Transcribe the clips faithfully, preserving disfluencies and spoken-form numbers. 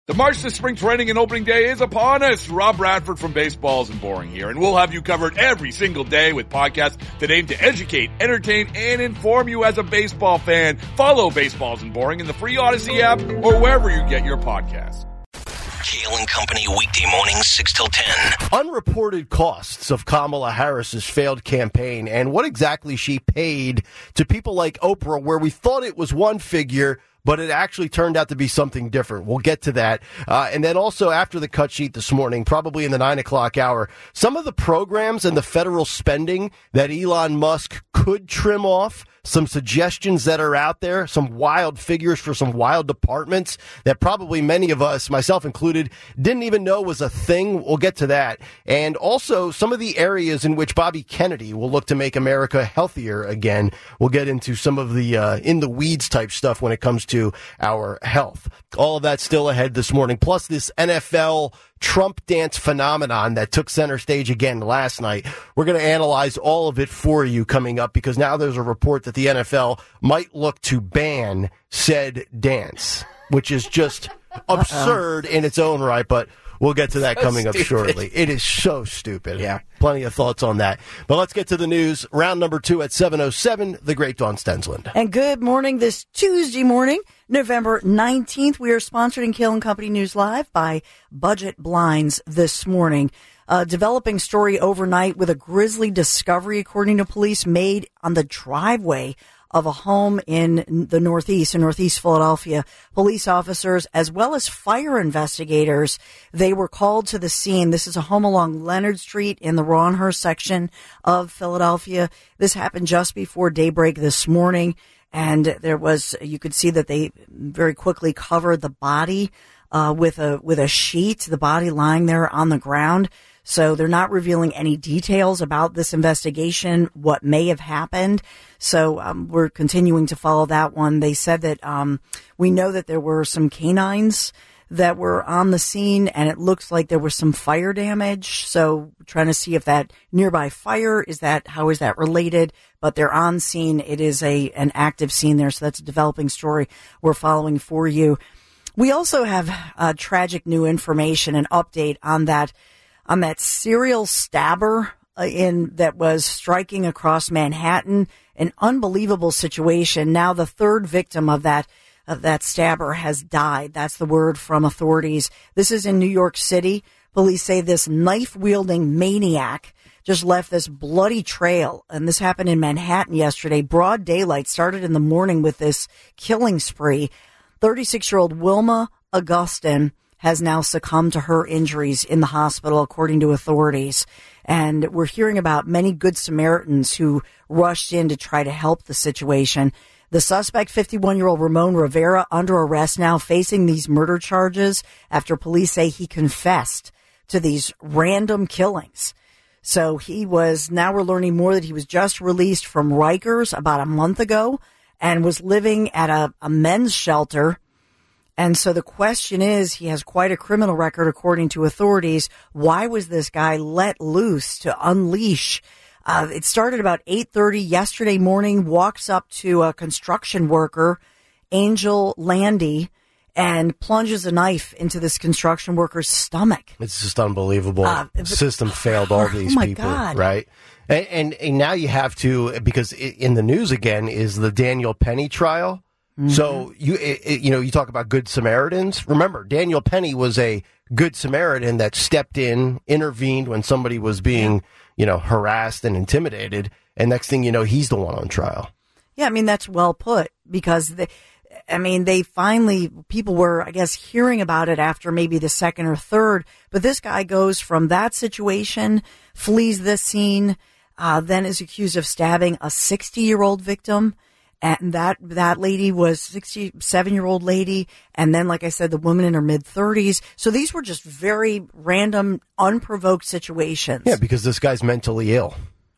The march to spring training and opening day is upon us. Rob Bradford from Baseballs and Boring here, and we'll have you covered every single day with podcasts that aim to educate, entertain, and inform you as a baseball fan. Follow Baseballs and Boring in the free Odyssey app or wherever you get your podcasts. Kale and Company weekday mornings, six till ten. Unreported costs of Kamala Harris's failed campaign and what exactly she paid to people like Oprah, where we thought it was one figure, but it actually turned out to be something different. We'll get to that. Uh, and then also after the cut sheet this morning, probably in the nine o'clock hour, some of the programs and the federal spending that Elon Musk could trim off, some suggestions that are out there, some wild figures for some wild departments that probably many of us, myself included, didn't even know was a thing. We'll get to that. And also some of the areas in which Bobby Kennedy will look to make America healthier again. We'll get into some of the uh, in the weeds type stuff when it comes to our health. All of that still ahead this morning. Plus this N F L Trump dance phenomenon that took center stage again last night. We're going to analyze all of it for you coming up, because now there's a report that the N F L might look to ban said dance, which is just absurd in its own right, but we'll get to that so coming stupid. up shortly. It is so stupid. Yeah. Plenty of thoughts on that. But let's get to the news. Round number two at seven oh seven, the great Dawn Stensland. And good morning this Tuesday morning, November nineteenth. We are sponsored in Kale and Company News Live by Budget Blinds this morning. A developing story overnight with a grisly discovery, according to police, made on the driveway of a home in the Northeast, in Northeast Philadelphia. Police officers, as well as fire investigators, they were called to the scene. This is a home along Leonard Street in the Rawhurst section of Philadelphia. This happened just before daybreak this morning, and there was, you could see that they very quickly covered the body uh, with a with a sheet, the body lying there on the ground. So they're not revealing any details about this investigation, what may have happened. So um, we're continuing to follow that one. They said that um, we know that there were some canines that were on the scene, and it looks like there was some fire damage. So trying to see if that nearby fire, is that, how is that related? But they're on scene. It is a an active scene there. So that's a developing story we're following for you. We also have uh, tragic new information, an update on that on that serial stabber uh, in that was striking across Manhattan. An unbelievable situation. Now the third victim of that of that stabber has died. That's the word from authorities. This is in New York City. Police say this knife-wielding maniac just left this bloody trail, and this happened in Manhattan yesterday. Broad daylight, started in the morning with this killing spree. thirty-six-year-old Wilma Augustin has now succumbed to her injuries in the hospital, according to authorities. And we're hearing about many good Samaritans who rushed in to try to help the situation. The suspect, fifty-one-year-old Ramon Rivera, under arrest now, facing these murder charges after police say he confessed to these random killings. So he was, now we're learning more that he was just released from Rikers about a month ago and was living at a, a men's shelter. And so the question is, he has quite a criminal record, according to authorities. Why was this guy let loose to unleash? Uh, it started about eight thirty yesterday morning, walks up to a construction worker, Angel Landy, and plunges a knife into this construction worker's stomach. It's just unbelievable. Uh, the system failed all these oh my people, God. right? And, and, and now you have to, because in the news again is the Daniel Penny trial. Mm-hmm. So, you it, you know, you talk about Good Samaritans. Remember, Daniel Penny was a Good Samaritan that stepped in, intervened when somebody was being, you know, harassed and intimidated. And next thing you know, he's the one on trial. Yeah, I mean, that's well put, because, they, I mean, they finally, people were, I guess, hearing about it after maybe the second or third. But this guy goes from that situation, flees this scene, uh, then is accused of stabbing a sixty-year-old victim. And that, that lady was sixty-seven-year-old lady. And then, like I said, the woman in her mid-thirties. So these were just very random, unprovoked situations. Yeah, because this guy's mentally ill.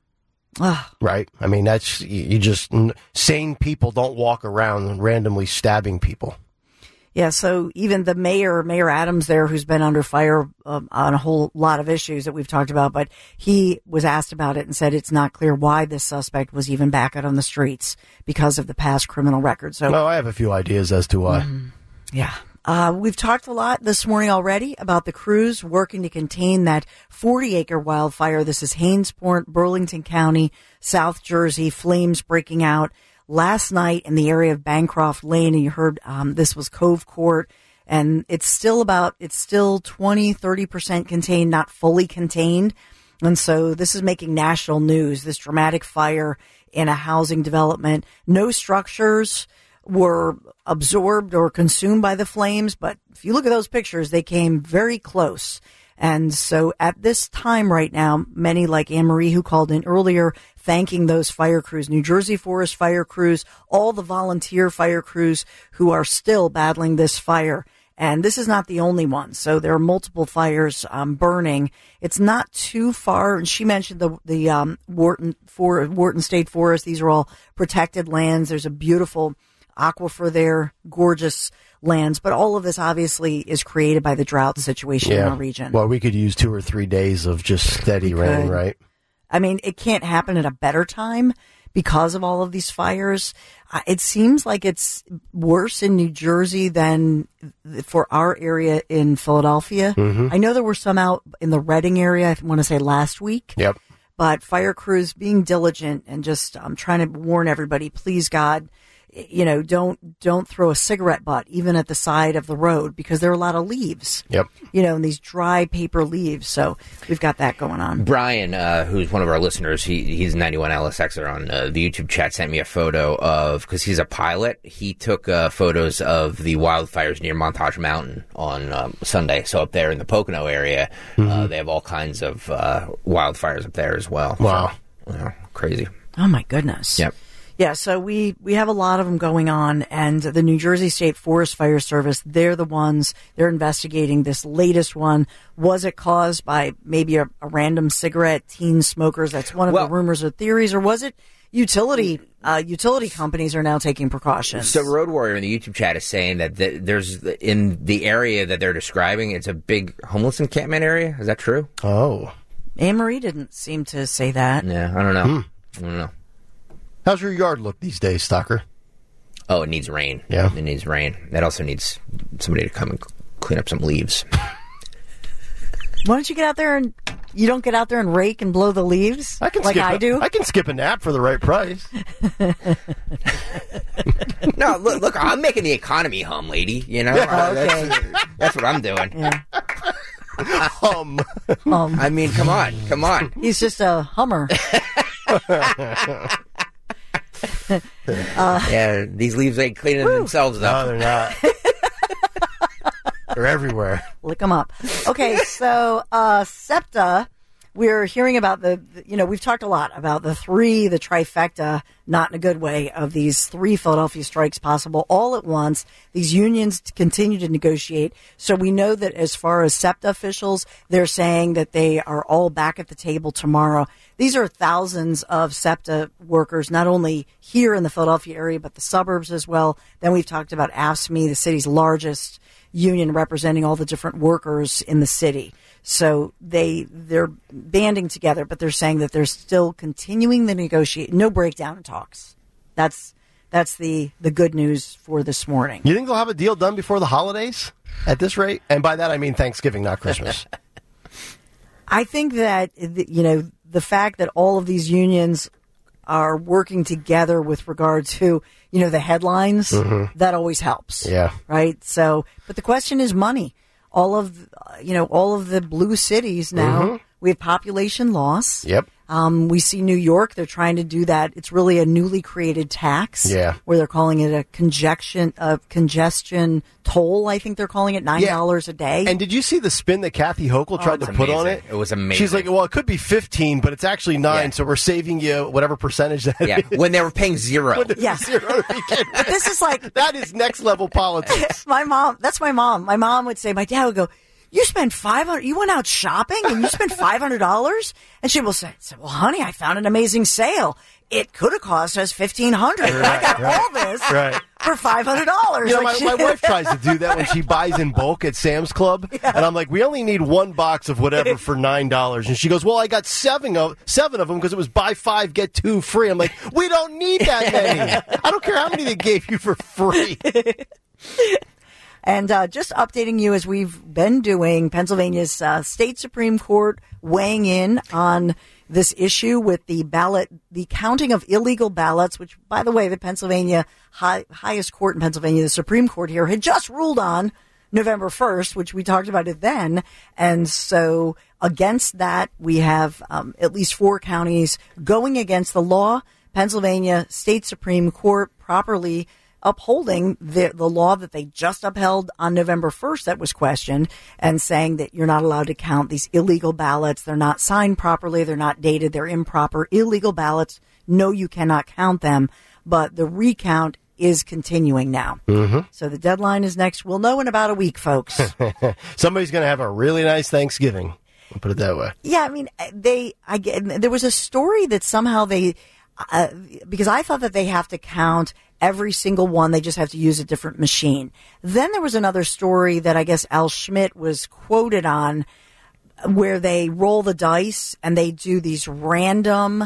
Right? I mean, that's, you just, sane people don't walk around randomly stabbing people. Yeah, so even the mayor, Mayor Adams there, who's been under fire um, on a whole lot of issues that we've talked about, but he was asked about it and said it's not clear why this suspect was even back out on the streets because of the past criminal record. So, no, I have a few ideas as to why. Mm, yeah, Uh, we've talked a lot this morning already about the crews working to contain that forty-acre wildfire. This is Hainesport, Burlington County, South Jersey, flames breaking out last night in the area of Bancroft Lane. And you heard um, this was Cove Court. And it's still about, it's still twenty, thirty percent contained, not fully contained. And so this is making national news, this dramatic fire in a housing development. No structures were absorbed or consumed by the flames, but if you look at those pictures, they came very close. And so at this time right now, many like Anne Marie, who called in earlier, thanking those fire crews, New Jersey Forest fire crews, all the volunteer fire crews who are still battling this fire. And this is not the only one. So there are multiple fires um, burning. It's not too far. And she mentioned the the um, Wharton for Wharton State Forest. These are all protected lands. There's a beautiful aquifer there, gorgeous lands. But all of this obviously is created by the drought situation yeah. in our region. Well, we could use two or three days of just steady We rain, could. right? I mean, it can't happen at a better time because of all of these fires. Uh, it seems like it's worse in New Jersey than for our area in Philadelphia. Mm-hmm. I know there were some out in the Reading area, I want to say last week. Yep. But fire crews being diligent and just um, trying to warn everybody, please, God, you know, don't don't throw a cigarette butt even at the side of the road because there are a lot of leaves. Yep. You know, and these dry paper leaves. So we've got that going on. Brian, uh, who's one of our listeners, he he's ninety-one L S Xer on uh, the YouTube chat, sent me a photo of, because he's a pilot, he took uh, photos of the wildfires near Montage Mountain on um, Sunday. So up there in the Pocono area, mm-hmm. uh, they have all kinds of uh, wildfires up there as well. Wow. So, yeah, crazy. Oh, my goodness. Yep. Yeah, so we, we have a lot of them going on, and the New Jersey State Forest Fire Service, they're the ones, they're investigating this latest one. Was it caused by maybe a, a random cigarette, teen smokers? That's one of well, the rumors or theories, or was it utility uh, utility companies are now taking precautions? So Road Warrior in the YouTube chat is saying that th- there's, in the area that they're describing, it's a big homeless encampment area. Is that true? Oh. Anne Marie didn't seem to say that. Yeah, I don't know. Hmm. I don't know. How's your yard look these days, Stalker? Oh, it needs rain. Yeah. It needs rain. It also needs somebody to come and clean up some leaves. Why don't you get out there and you don't get out there and rake and blow the leaves I can like skip I a, do? I can skip a nap for the right price. No, look, look, I'm making the economy hum, lady. You know, Oh, okay. that's, that's what I'm doing. Yeah. Um, Um, I mean, come on, come on. he's just a Hummer. Yeah, these leaves ain't cleaning themselves no, up. they're not. They're everywhere. Lick them up. Okay, so uh, SEPTA, we're hearing about the, the, you know, we've talked a lot about the three, the trifecta, not in a good way, of these three Philadelphia strikes possible all at once. These unions continue to negotiate. So we know that as far as SEPTA officials, they're saying that they are all back at the table tomorrow. These are thousands of SEPTA workers, not only here in the Philadelphia area, but the suburbs as well. Then we've talked about AFSCME, the city's largest union representing all the different workers in the city. So they, they're banding together, but they're saying that they're still continuing the negotiate, no breakdown in talks. That's, that's the, the good news for this morning. You think they'll have a deal done before the holidays at this rate? And by that, I mean Thanksgiving, not Christmas. I think that, you know, the fact that all of these unions are working together with regard to, you know, the headlines, mm-hmm. that always helps. Yeah. Right. So, but the question is money. All of, uh, you know, all of the blue cities now, mm-hmm. we have population loss. Yep. Um, we see New York, they're trying to do that. It's really a newly created tax. Yeah. Where they're calling it a congestion, a congestion toll, I think they're calling it, nine dollars yeah. a day. And did you see the spin that Kathy Hochul oh, tried to put amazing. on it? It was amazing. She's like, well, it could be fifteen, but it's actually nine, yeah. so we're saving you whatever percentage that yeah. is. When they were paying zero. Yeah. Zero This is like... That is next level politics. My mom, that's my mom. My mom would say, my dad would go, you spent five hundred. You went out shopping and you spent five hundred dollars, and she will say, "Well, honey, I found an amazing sale. It could have cost us fifteen hundred. Right, I got right, all this right. for five hundred dollars." You know, like, my, my wife tries to do that when she buys in bulk at Sam's Club, yeah. and I'm like, "We only need one box of whatever for nine dollars," and she goes, "Well, I got seven of seven of them because it was buy five get two free." I'm like, "We don't need that many. I don't care how many they gave you for free." And uh, just updating you as we've been doing, Pennsylvania's uh, state Supreme Court weighing in on this issue with the ballot, the counting of illegal ballots, which, by the way, the Pennsylvania high, highest court in Pennsylvania, the Supreme Court here, had just ruled on November first, which we talked about it then. And so against that, we have um, at least four counties going against the law. Pennsylvania State Supreme Court properly upholding the the law that they just upheld on November first that was questioned, and saying that you're not allowed to count these illegal ballots. They're not signed properly. They're not dated. They're improper. Illegal ballots. No, you cannot count them. But the recount is continuing now. Mm-hmm. So the deadline is next. We'll know in about a week, folks. Somebody's going to have a really nice Thanksgiving. I'll put it that way. Yeah, I mean, they. I get, there was a story that somehow they, uh, because I thought that they have to count every single one. They just have to use a different machine. Then there was another story that I guess Al Schmidt was quoted on, where they roll the dice and they do these random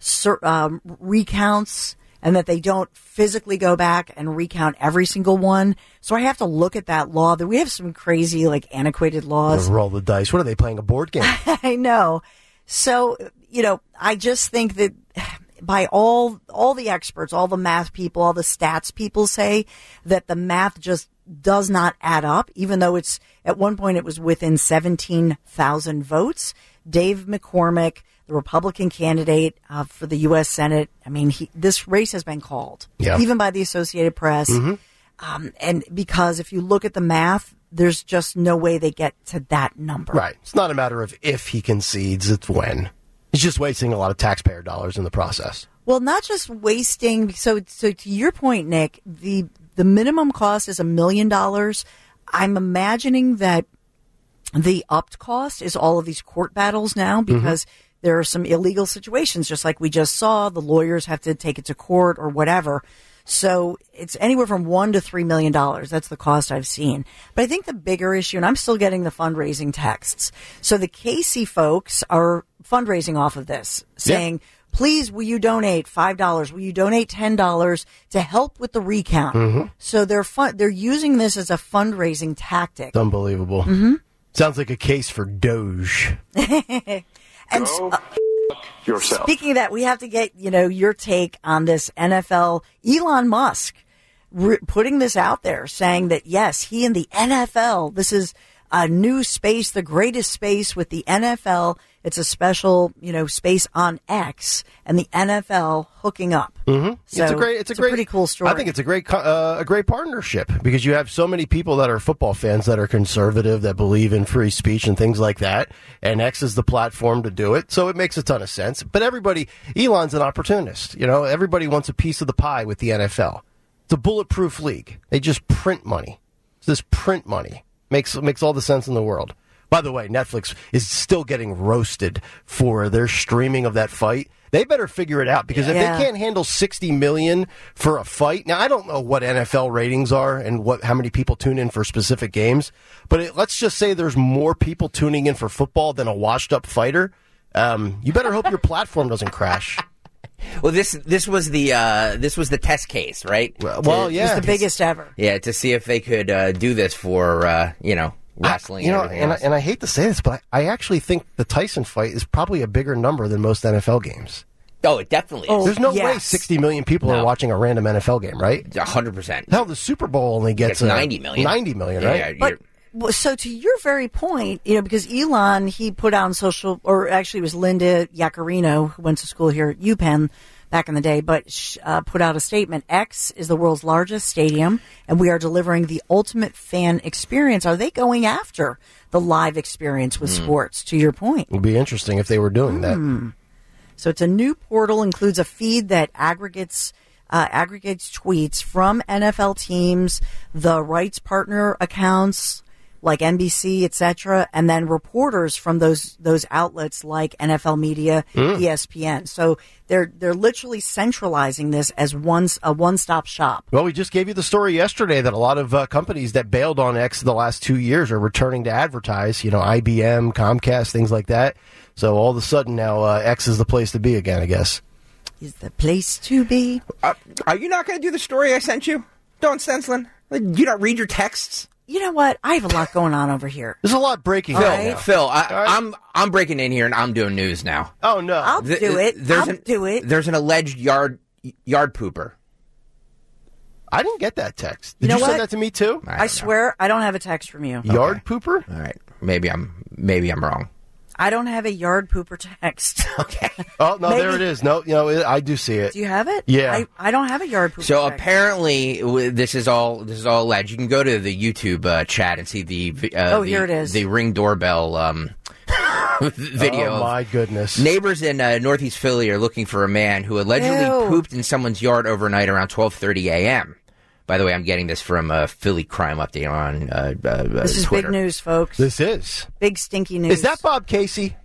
um, recounts, and that they don't physically go back and recount every single one. So I have to look at that law. We have some crazy, like, antiquated laws. Roll the dice. What are they, playing a board game? I know. So, you know, I just think that by all all the experts, all the math people, all the stats people say that the math just does not add up, even though it's, at one point it was within seventeen thousand votes. Dave McCormick, the Republican candidate uh, for the U S Senate, I mean, he, this race has been called, yeah. even by the Associated Press. Mm-hmm. Um, and because if you look at the math, there's just no way they get to that number. Right. It's not a matter of if he concedes, it's when. He's just wasting a lot of taxpayer dollars in the process. Well, not just wasting. So, so to your point, Nick, the the minimum cost is a million dollars. I'm imagining that the upped cost is all of these court battles now, because mm-hmm. there are some illegal situations, just like we just saw. The lawyers have to take it to court or whatever. So it's anywhere from one to three million dollars. That's the cost I've seen. But I think the bigger issue, and I'm still getting the fundraising texts. So the Casey folks are fundraising off of this, saying, yeah. please, will you donate five dollars? Will you donate ten dollars to help with the recount? Mm-hmm. So they're fun- they're using this as a fundraising tactic. It's unbelievable. Mm-hmm. Sounds like a case for Doge. And Go uh, yourself. Speaking of that, we have to get, you know, your take on this N F L. Elon Musk re- putting this out there, saying that, yes, he and the N F L, this is a new space, the greatest space with the N F L. It's a special, you know, space on X, and the N F L hooking up. Mm-hmm. So it's a great, it's a it's great, a pretty cool story. I think it's a great, uh, a great partnership, because you have so many people that are football fans that are conservative, that believe in free speech and things like that, and X is the platform to do it. So it makes a ton of sense. But everybody, Elon's an opportunist. You know, everybody wants a piece of the pie with the N F L. It's a bulletproof league. They just print money. It's this print money makes makes all the sense in the world. By the way, Netflix is still getting roasted for their streaming of that fight. They better figure it out, because if yeah. they can't handle sixty million dollars for a fight, now I don't know what N F L ratings are and what how many people tune in for specific games, but it, let's just say there's more people tuning in for football than a washed-up fighter. Um, you better hope your platform doesn't crash. Well, this this was the uh, this was the test case, right? Well, well It yeah, was the biggest ever. Yeah, to see if they could uh, do this for uh, you know. Wrestling, I, you know, and, and I, else. and I hate to say this, but I, I actually think the Tyson fight is probably a bigger number than most N F L games. Oh, it definitely is. Oh, There's no yes. way sixty million people No. are watching a random N F L game, right? A hundred percent. Hell, the Super Bowl only gets It's uh, ninety million. ninety million, Yeah, right? yeah, But you're- well, so to your very point, you know, because Elon, he put out on social, or actually it was Linda Yaccarino, who went to school here at UPenn back in the day, but sh- uh, put out a statement. X is the world's largest stadium, and we are delivering the ultimate fan experience. Are they going after the live experience with Mm. sports, to your point? It would be interesting if they were doing Mm. that. So it's a new portal, includes a feed that aggregates uh, aggregates tweets from N F L teams, the rights partner accounts like N B C, et cetera, and then reporters from those those outlets like N F L Media, Mm. E S P N. So they're they're literally centralizing this as one a one stop shop. Well, we just gave you the story yesterday that a lot of uh, companies that bailed on X the last two years are returning to advertise. You know, I B M, Comcast, things like that. So all of a sudden now uh, X is the place to be again, I guess. Is the place to be? Uh, are you not going to do the story I sent you, Dawn Stensland? Did you not read your texts? You know what? I have a lot going on over here. There's a lot breaking Phil, out now. Phil, I, right. I'm I'm breaking in here and I'm doing news now. Oh, no. I'll Th- do it. There's I'll an, do it. There's an alleged yard yard pooper. I didn't get that text. Did You you, know send what? that to me, too? I, I, don't know. swear I don't have a text from you. Yard pooper? All right, maybe I'm maybe I'm wrong. I don't have a yard pooper text. Okay. Oh, no, Maybe. there it is. No, you know, it, I do see it. Do you have it? Yeah. I, I don't have a yard pooper So text. apparently, w- this is all this is all alleged. You can go to the YouTube uh, chat and see the vi- uh, Oh, the, here it is. the Ring doorbell um, video. Oh, of- my goodness. Neighbors in uh, Northeast Philly are looking for a man who allegedly Ew. pooped in someone's yard overnight around twelve thirty a.m. By the way, I'm getting this from a Philly crime update on uh, uh, This is Twitter. big news, folks. This is. Big stinky news. Is that Bob Casey?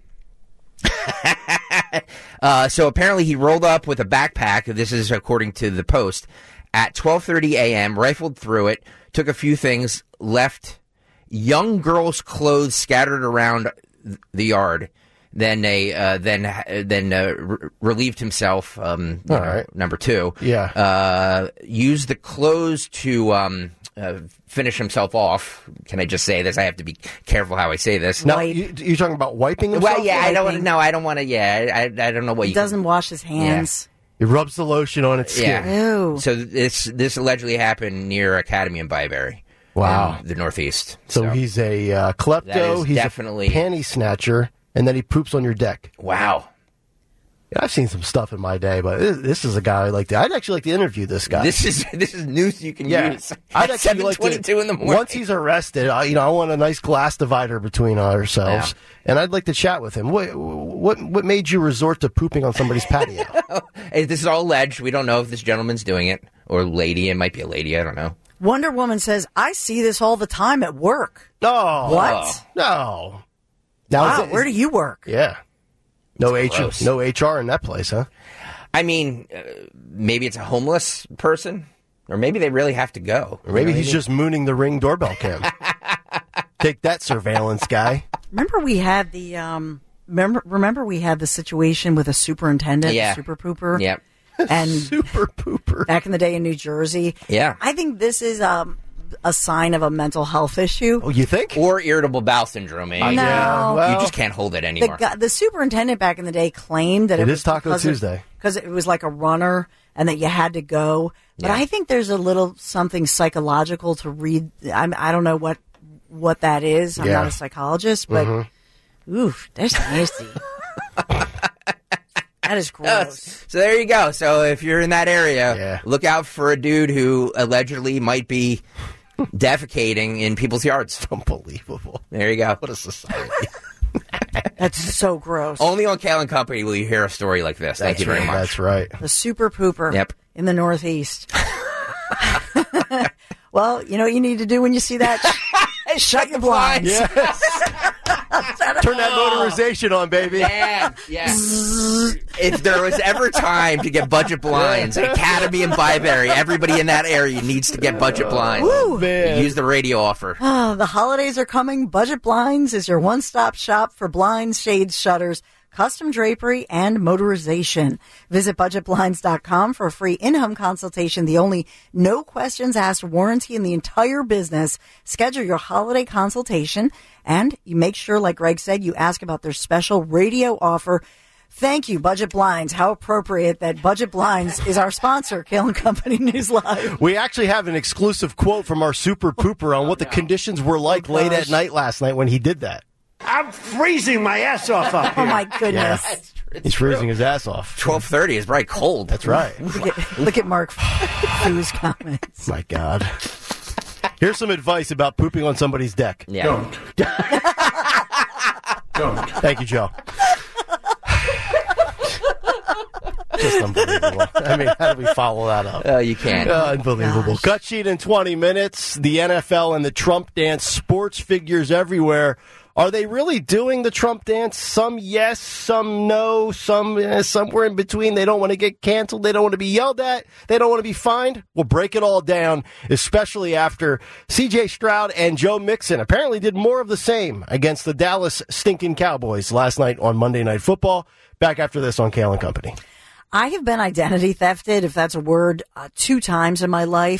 Uh, so apparently he rolled up with a backpack. This is according to the Post at twelve thirty a.m. Rifled through it, took a few things, left young girls' clothes scattered around the yard. Then a uh, then then uh, re- relieved himself. Um, you All know, right. Number two, Yeah. uh, used the clothes to um, uh, finish himself off. Can I just say this? I have to be careful how I say this. Now, Wipe. you, you're talking about wiping himself? Well, yeah, I don't. Wiping. No, I don't want to. Yeah, I, I don't know what He you doesn't wash his hands. He rubs the lotion on its skin. Yeah. Ew. So this this allegedly happened near Academy in Byberry. Wow. in the Northeast. So, he's a uh, That klepto, is he's definitely- a panty snatcher, and then he poops on your deck. Wow. Yeah, I've seen some stuff in my day, but this, this is a guy I like to. I'd actually like to interview this guy. This is this is news you can yeah, use. I'd At actually seven like twenty-two to. in the morning. Once he's arrested, I, you know, I want a nice glass divider between ourselves, and I'd like to chat with him. What what what made you resort to pooping on somebody's patio? Hey, this is all alleged. We don't know if this gentleman's doing it or lady. It might be a lady. I don't know. Wonder Woman says, I see this all the time at work. No, What? no. Now, Wow, is it- where do you work? Yeah, no H, gross. no H R in that place, huh? I mean, uh, maybe it's a homeless person, or maybe they really have to go. Or maybe You know he's what I mean? just mooning the Ring doorbell cam. Take that, surveillance guy. Remember we had the um remember remember we had the situation with a superintendent, Yeah. a super pooper? Yep. And Super pooper. back in the day in New Jersey. Yeah. I think this is um a sign of a mental health issue. Oh, you think? Or irritable bowel syndrome. Eh? No. Yeah, well, you just can't hold it The, anymore. guy, the superintendent back in the day claimed that it, It was is Taco because Tuesday. Of, because it was like a runner and that you had to go. But Yeah. I think there's a little something psychological to read. I'm, I don't know what what that is. I'm Yeah. not a psychologist, but oof, that's nasty. That is gross. So there you go. So if you're in that area, Yeah. look out for a dude who allegedly might be defecating in people's yards. Unbelievable. There you go. What a society. That's so gross. Only on Kale and Company will you hear a story like this. Thank That's you very right, much. That's right. The super pooper Yep. in the Northeast. Well, you know what you need to do when you see that? Shut your blinds. Yes. Turn that motorization on, baby. Yeah, yeah. If there was ever time to get budget blinds, Academy and Byberry, everybody in that area needs to get budget blinds. Woo. Man. Use the radio offer. Oh, the holidays are coming. Budget Blinds is your one-stop shop for blinds, shades, shutters, custom drapery, and motorization. Visit budget blinds dot com for a free in-home consultation, the only no questions asked warranty in the entire business. Schedule your holiday consultation, and you make sure, like Greg said, you ask about their special radio offer. Thank you, Budget Blinds. How appropriate that Budget Blinds is our sponsor, Kale and Company News Live. We actually have an exclusive quote from our super pooper on what the conditions were like late at night last night when he did that. I'm freezing my ass off up Oh, here. my goodness. He's freezing his ass off. twelve thirty is bright cold. That's right. Look at, look at Mark Foo's comments. My God. Here's some advice about pooping on somebody's deck. Yeah. Don't. Don't. Thank you, Joe. Just unbelievable. I mean, how do we follow that up? Oh, you can't. Uh, unbelievable. gosh. Cut sheet in twenty minutes. The N F L and the Trump dance. Sports figures everywhere. Are they really doing the Trump dance? Some yes, some no, some eh, somewhere in between. They don't want to get canceled. They don't want to be yelled at. They don't want to be fined. We'll break it all down, especially after C J Stroud and Joe Mixon apparently did more of the same against the Dallas stinking Cowboys last night on Monday Night Football. Back after this on Kale and Company. I have been identity thefted, if that's a word, uh, two times in my life.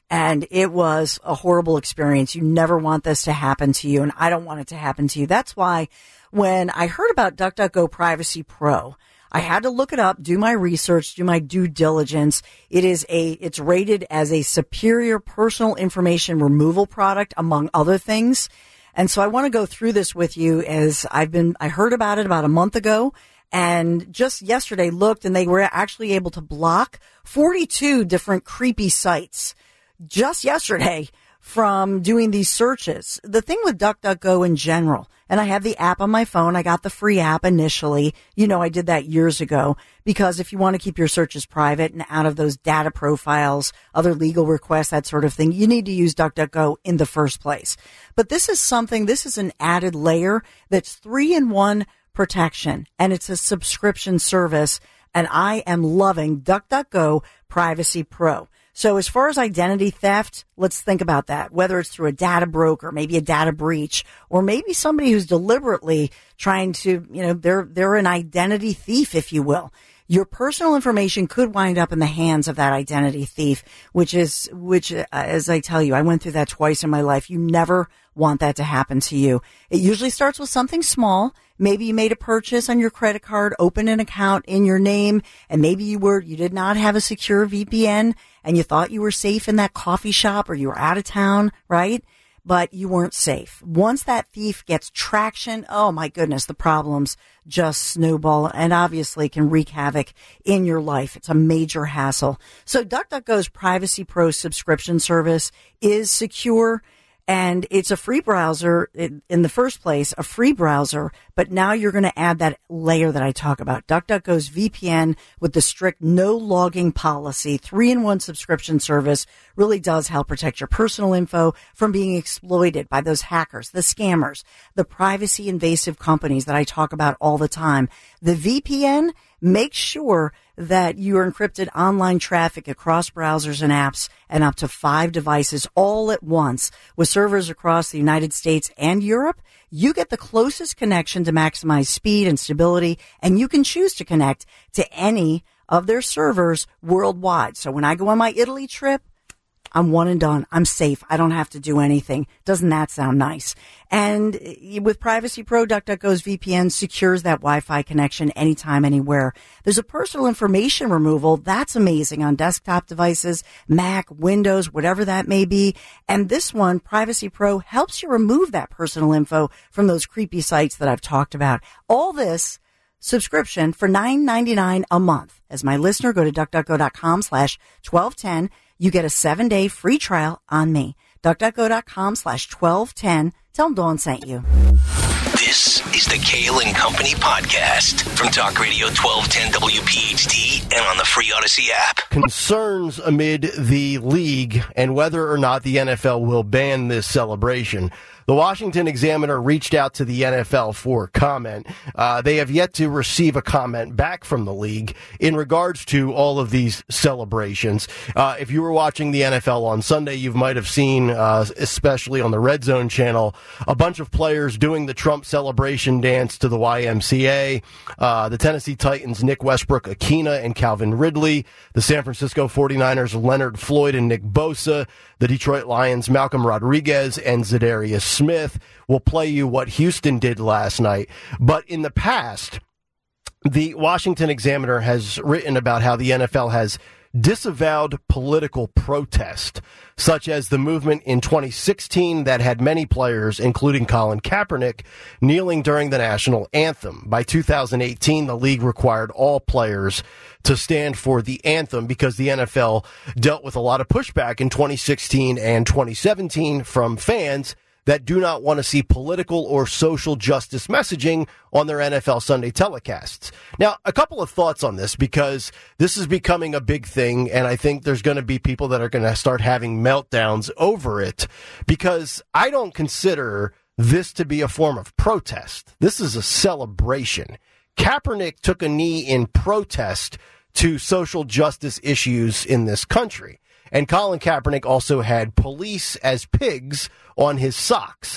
And it was a horrible experience. You never want this to happen to you, and I don't want it to happen to you. That's why when I heard about DuckDuckGo Privacy Pro, I had to look it up, do my research, do my due diligence. It is a, it's rated as a superior personal information removal product, among other things. And so I want to go through this with you as I've been, I heard about it about a month ago. And just yesterday looked, and they were actually able to block forty-two different creepy sites just yesterday from doing these searches. The thing with DuckDuckGo in general, and I have the app on my phone. I got the free app initially. You know, I did that years ago because if you want to keep your searches private and out of those data profiles, other legal requests, that sort of thing, you need to use DuckDuckGo in the first place. But this is something, this is an added layer that's three in one protection, and it's a subscription service, and I am loving DuckDuckGo Privacy Pro. So as far as identity theft, let's think about that, whether it's through a data broker, maybe a data breach, or maybe somebody who's deliberately trying to, you know, they're, they're an identity thief, if you will. Your personal information could wind up in the hands of that identity thief, which is, which, uh, as I tell you, I went through that twice in my life. You never want that to happen to you. It usually starts with something small. Maybe you made a purchase on your credit card, opened an account in your name, and maybe you were, you did not have a secure V P N and you thought you were safe in that coffee shop or you were out of town, right? But you weren't safe. Once that thief gets traction, oh my goodness, the problems just snowball and obviously can wreak havoc in your life. It's a major hassle. So DuckDuckGo's Privacy Pro subscription service is secure. And it's a free browser in the first place, a free browser, but now you're going to add that layer that I talk about. DuckDuckGo's V P N with the strict no logging policy, three in one subscription service really does help protect your personal info from being exploited by those hackers, the scammers, the privacy invasive companies that I talk about all the time. The V P N makes sure that your encrypted online traffic across browsers and apps and up to five devices all at once with servers across the United States and Europe. You get the closest connection to maximize speed and stability, and you can choose to connect to any of their servers worldwide. So when I go on my Italy trip, I'm one and done. I'm safe. I don't have to do anything. Doesn't that sound nice? And with Privacy Pro, DuckDuckGo's V P N secures that Wi-Fi connection anytime, anywhere. There's a personal information removal. That's amazing on desktop devices, Mac, Windows, whatever that may be. And this one, Privacy Pro, helps you remove that personal info from those creepy sites that I've talked about. All this subscription for nine ninety-nine a month. As my listener, go to DuckDuckGo.com slash 1210. You get a seven-day free trial on me. DuckDuckGo.com slash 1210. Tell them Dawn sent you. This is the Kale and Company podcast from Talk Radio twelve ten W P H T and on the free Odyssey app. Concerns amid the league and whether or not the N F L will ban this celebration. The Washington Examiner reached out to the N F L for comment. Uh, they have yet to receive a comment back from the league in regards to all of these celebrations. Uh, if you were watching the N F L on Sunday, you might have seen, uh, especially on the Red Zone channel, a bunch of players doing the Trump celebration dance to the Y M C A. Uh, the Tennessee Titans, Nick Westbrook, Akina, and Calvin Ridley. The San Francisco forty-niners, Leonard Floyd and Nick Bosa. The Detroit Lions, Malcolm Rodriguez and Za'Darius Smith will play you what Houston did last night. But in the past, the Washington Examiner has written about how the N F L has disavowed political protest, such as the movement in twenty sixteen that had many players, including Colin Kaepernick, kneeling during the national anthem. By two thousand eighteen, the league required all players to stand for the anthem because the N F L dealt with a lot of pushback in twenty sixteen and twenty seventeen from fans that do not want to see political or social justice messaging on their N F L Sunday telecasts. Now, a couple of thoughts on this, because this is becoming a big thing, and I think there's going to be people that are going to start having meltdowns over it, because I don't consider this to be a form of protest. This is a celebration. Kaepernick took a knee in protest to social justice issues in this country. And Colin Kaepernick also had police as pigs on his socks.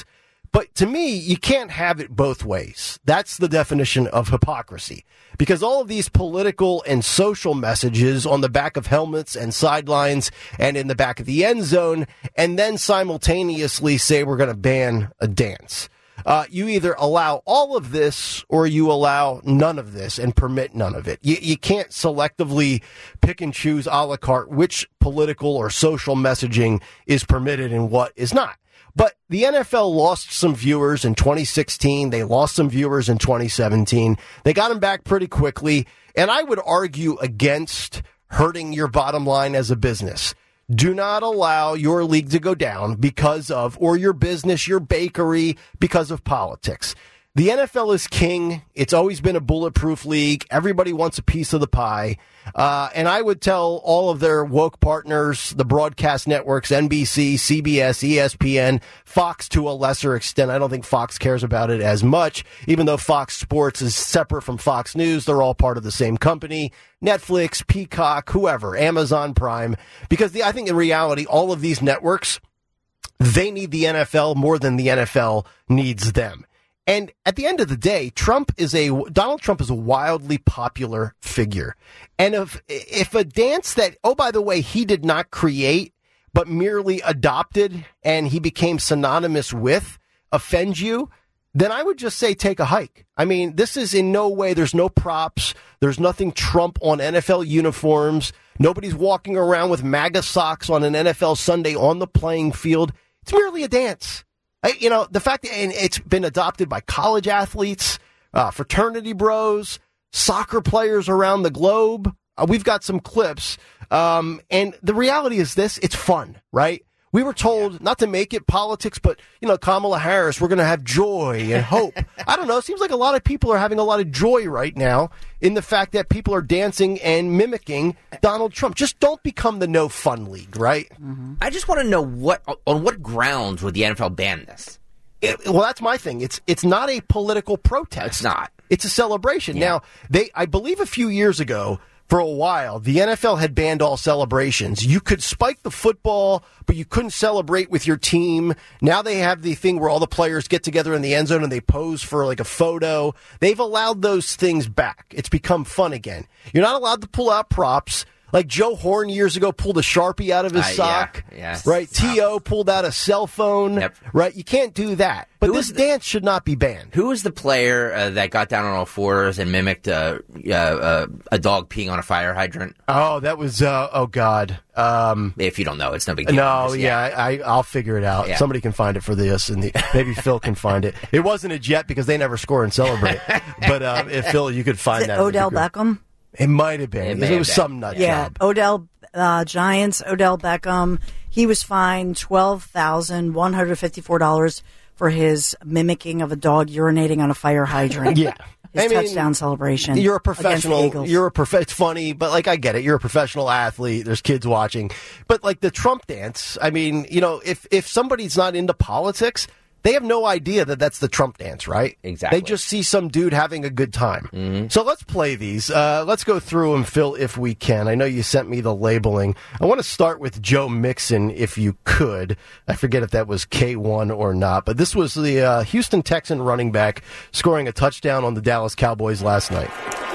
but to me, you can't have it both ways. That's the definition of hypocrisy. Because all of these political and social messages on the back of helmets and sidelines and in the back of the end zone, and then simultaneously say we're going to ban a dance. Uh, you either allow all of this or you allow none of this and permit none of it. You, you can't selectively pick and choose a la carte which political or social messaging is permitted and what is not. But the N F L lost some viewers in twenty sixteen. They lost some viewers in twenty seventeen. They got them back pretty quickly. And I would argue against hurting your bottom line as a business. Do not allow your league to go down because of, or your business, your bakery, because of politics. The N F L is king. It's always been a bulletproof league. Everybody wants a piece of the pie. Uh, and I would tell all of their woke partners, the broadcast networks, N B C, C B S, E S P N, Fox to a lesser extent. I don't think Fox cares about it as much, even though Fox Sports is separate from Fox News. They're all part of the same company. Netflix, Peacock, whoever, Amazon Prime. Because the, I think in reality, all of these networks, they need the N F L more than the N F L needs them. And at the end of the day, Trump is a Donald Trump is a wildly popular figure. And if if a dance that, oh, by the way, he did not create, but merely adopted and he became synonymous with, offends you, then I would just say take a hike. I mean, this is in no way, there's no props. There's nothing Trump on N F L uniforms. Nobody's walking around with MAGA socks on an N F L Sunday on the playing field. It's merely a dance. You know, the fact that and it's been adopted by college athletes, uh, fraternity bros, soccer players around the globe. Uh, we've got some clips. Um, and the reality is this, it's fun, right? We were told not to make it politics, but, you know, Kamala Harris, we're going to have joy and hope. I don't know. It seems like a lot of people are having a lot of joy right now in the fact that people are dancing and mimicking Donald Trump. Just don't become the no fun league, right? Mm-hmm. I just want to know what on what grounds would the N F L ban this? It, well, that's my thing. It's it's not a political protest. It's not. It's a celebration. Yeah. Now, they I believe a few years ago, for a while, the N F L had banned all celebrations. You could spike the football, but you couldn't celebrate with your team. Now they have the thing where all the players get together in the end zone and they pose for like a photo. They've allowed those things back. It's become fun again. You're not allowed to pull out props. Like Joe Horn years ago pulled a Sharpie out of his uh, sock, yeah, yeah. right? T O pulled out a cell phone, yep. right? You can't do that. But who this the, dance should not be banned. Who was the player uh, that got down on all fours and mimicked uh, uh, uh, a dog peeing on a fire hydrant? Oh, that was, uh, oh, God. Um, if you don't know, it's no big deal. No, just, yeah, yeah I, I'll figure it out. Yeah. Somebody can find it for this, and the, maybe Phil can find it. It wasn't a Jet because they never score and celebrate. But uh, if Phil, you could find Is it that. Odell Beckham? It might have been. It, may it have was been. some nut yeah, job. Odell uh, Giants, Odell Beckham. He was fined twelve thousand one hundred fifty-four dollars for his mimicking of a dog urinating on a fire hydrant. Yeah. His I mean, touchdown celebration. You're a professional. You're a prof- It's funny, but like I get it. You're a professional athlete. There's kids watching. But like the Trump dance, I mean, you know, if if somebody's not into politics, they have no idea that that's the Trump dance, right? Exactly. They just see some dude having a good time. Mm-hmm. So let's play these. Uh, let's go through them, Phil, if we can. I know you sent me the labeling. I want to start with Joe Mixon, if you could. I forget if that was K one or not, but this was the uh, Houston Texan running back scoring a touchdown on the Dallas Cowboys last night.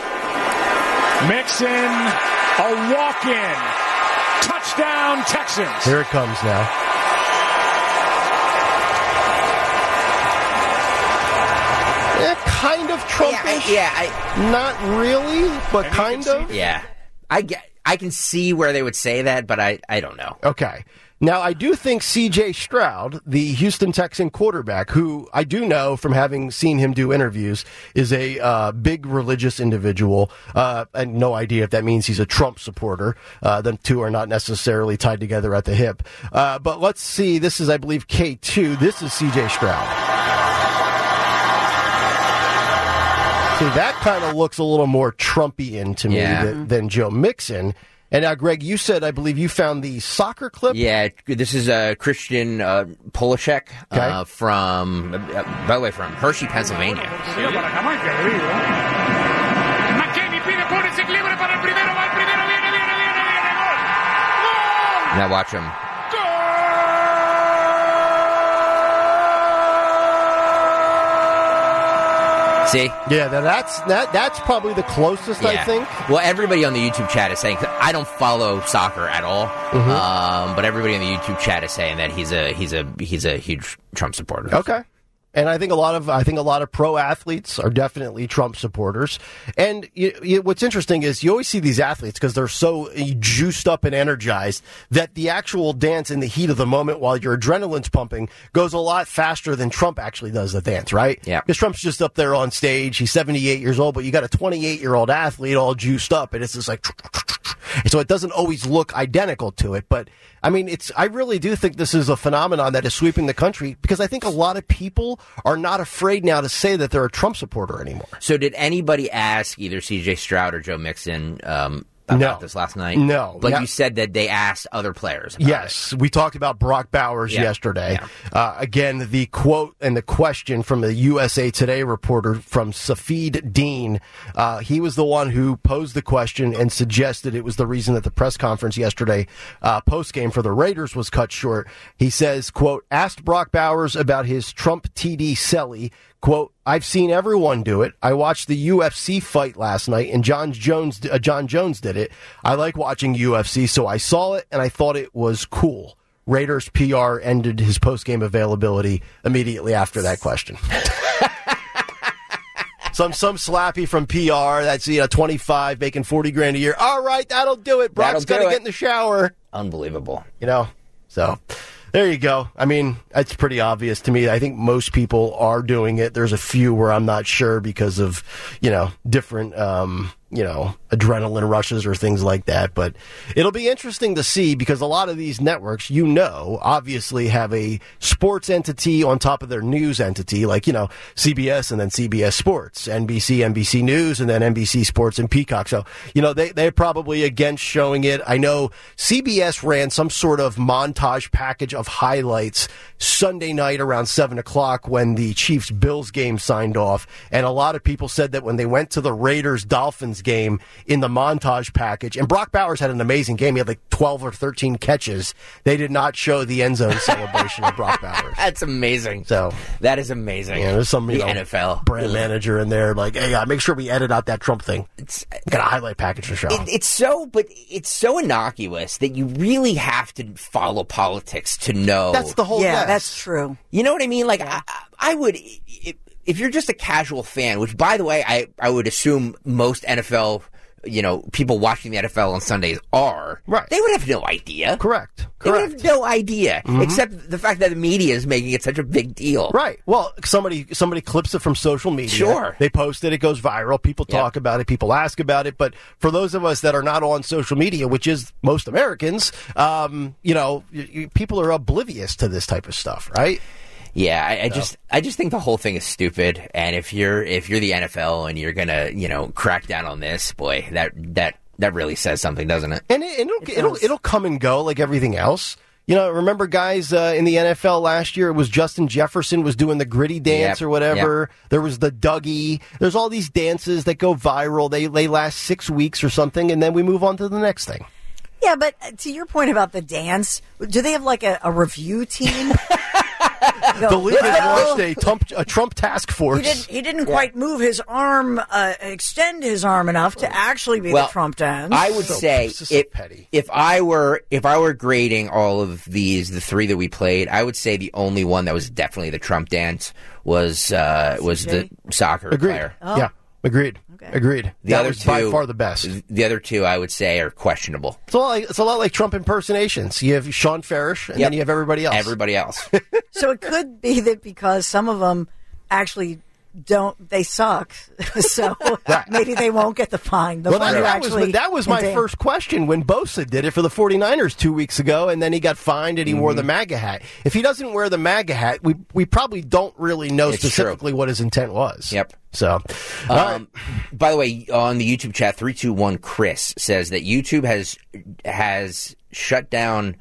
Mixon, a walk-in. Touchdown, Texans. Here it comes now. Yeah, kind of Trumpish. Yeah, I, yeah I, not really, but and kind of. Yeah, I get. I can see where they would say that, but I, I don't know. Okay. Now, I do think C J Stroud, the Houston Texan quarterback, who I do know from having seen him do interviews, is a uh, big religious individual. Uh, I have no idea if that means he's a Trump supporter. Uh, the two are not necessarily tied together at the hip. Uh, but let's see. This is, I believe, K two. This is C J Stroud. See, that kind of looks a little more Trumpian to me yeah. than, than Joe Mixon. And now, Greg, you said, I believe you found the soccer clip? Yeah, this is uh, Christian uh, Polishek okay. uh, from, uh, by the way, from Hershey, Pennsylvania. Now watch him. See? Yeah, that, that's that that's probably the closest, Yeah. I think. Well, everybody on the YouTube chat is saying, I don't follow soccer at all, Mm-hmm. um, but everybody on the YouTube chat is saying that he's a he's a he's a huge Trump supporter. Okay. And I think a lot of I think a lot of pro athletes are definitely Trump supporters. And you, you, what's interesting is you always see these athletes because they're so juiced up and energized that the actual dance in the heat of the moment while your adrenaline's pumping goes a lot faster than Trump actually does the dance, right? Yeah. Because Trump's just up there on stage. He's seventy-eight years old, but you got a twenty-eight-year-old athlete all juiced up, and it's just like, and so it doesn't always look identical to it. But I mean, it's I really do think this is a phenomenon that is sweeping the country because I think a lot of people are not afraid now to say that they're a Trump supporter anymore. So did anybody ask either C J Stroud or Joe Mixon um, about No. this last night? No. But Yeah. you said that they asked other players about Yes, we talked about Brock Bowers Yeah. yesterday. Yeah. Uh, again, the quote and the question from the U S A Today reporter from Safid Dean. Uh, he was the one who posed the question and suggested it was the reason that the press conference yesterday, uh, post game for the Raiders, was cut short. He says, "quote asked Brock Bowers about his Trump T D celly." Quote, "I've seen everyone do it. I watched the U F C fight last night, and John Jones, uh, John Jones did it. I like watching U F C, so I saw it, and I thought it was cool." Raiders P R ended his post-game availability immediately after that question. some some slappy from P R that's you know twenty-five, making forty grand a year. All right, that'll do it. Brock's That'll got do to it. get in the shower. Unbelievable. You know, so there you go. I mean, it's pretty obvious to me. I think most people are doing it. There's a few where I'm not sure because of, you know, different, um, you know, adrenaline rushes or things like that. But it'll be interesting to see because a lot of these networks, you know, obviously have a sports entity on top of their news entity, like, you know, C B S and then C B S Sports, N B C, N B C News, and then N B C Sports and Peacock. So, you know, they, they're probably against showing it. I know C B S ran some sort of montage package of highlights Sunday night around seven o'clock when the Chiefs-Bills game signed off. And a lot of people said that when they went to the Raiders-Dolphins game in the montage package, and Brock Bowers had an amazing game. He had like twelve or thirteen catches. They did not show the end zone celebration of Brock Bowers. That's amazing. So that is amazing. yeah, there's some you the know, N F L brand Ugh. manager in there like, hey, uh, make sure we edit out that Trump thing. It's, Got a highlight package to show. It, it's so, but it's so innocuous that you really have to follow politics to know. That's the whole. Yeah, yes. that's true. You know what I mean? Like, I, I would, if, if you're just a casual fan, which, by the way, I, I would assume most N F L, you know, people watching the N F L on Sundays are. Right. They would have no idea. Correct. They would Correct. have no idea, Mm-hmm. except the fact that the media is making it such a big deal. Right. Well, somebody somebody clips it from social media. Sure. They post it. It goes viral. People Yep. talk about it. People ask about it. But for those of us that are not on social media, which is most Americans, um, you know, y- y- people are oblivious to this type of stuff, right? Yeah, I, I just, I just think the whole thing is stupid. And if you're, if you're the N F L and you're gonna, you know, crack down on this, boy, that, that, that really says something, doesn't it? And it, it'll, It it'll does. it'll come and go like everything else. You know, remember guys uh, in the N F L last year? It was Justin Jefferson was doing the gritty dance Yep, or whatever. There was the Dougie. There's all these dances that go viral. They they last six weeks or something, and then we move on to the next thing. Yeah, but to your point about the dance, do they have like a, a review team? Go, The league has "Well, launched a Trump, a Trump task force. He didn't. He didn't quite move his arm, uh, extend his arm enough to actually be Well, the Trump dance. I would So- say this is so if, petty. if I were if I were grading all of these, the three that we played, I would say the only one that was definitely the Trump dance was uh, was the soccer Agreed. player. Yeah, agreed. Okay. Agreed. The that other was by two- far the best. The other two, I would say, are questionable. It's a lot like it's a lot like Trump impersonations. You have Sean Farish, and Yep. then you have everybody else. Everybody else. So it could be that because some of them actually don't, they suck. So maybe they won't get the fine. The Well, one that, who that was actually that was my can dance. first question when Bosa did it for the 49ers two weeks ago, and then he got fined and he wore the MAGA hat. If he doesn't wear the MAGA hat, we we probably don't really know It's specifically what his intent was. Yep. So, all right. Um, by the way, on the YouTube chat, three two one Chris says that YouTube has has shut down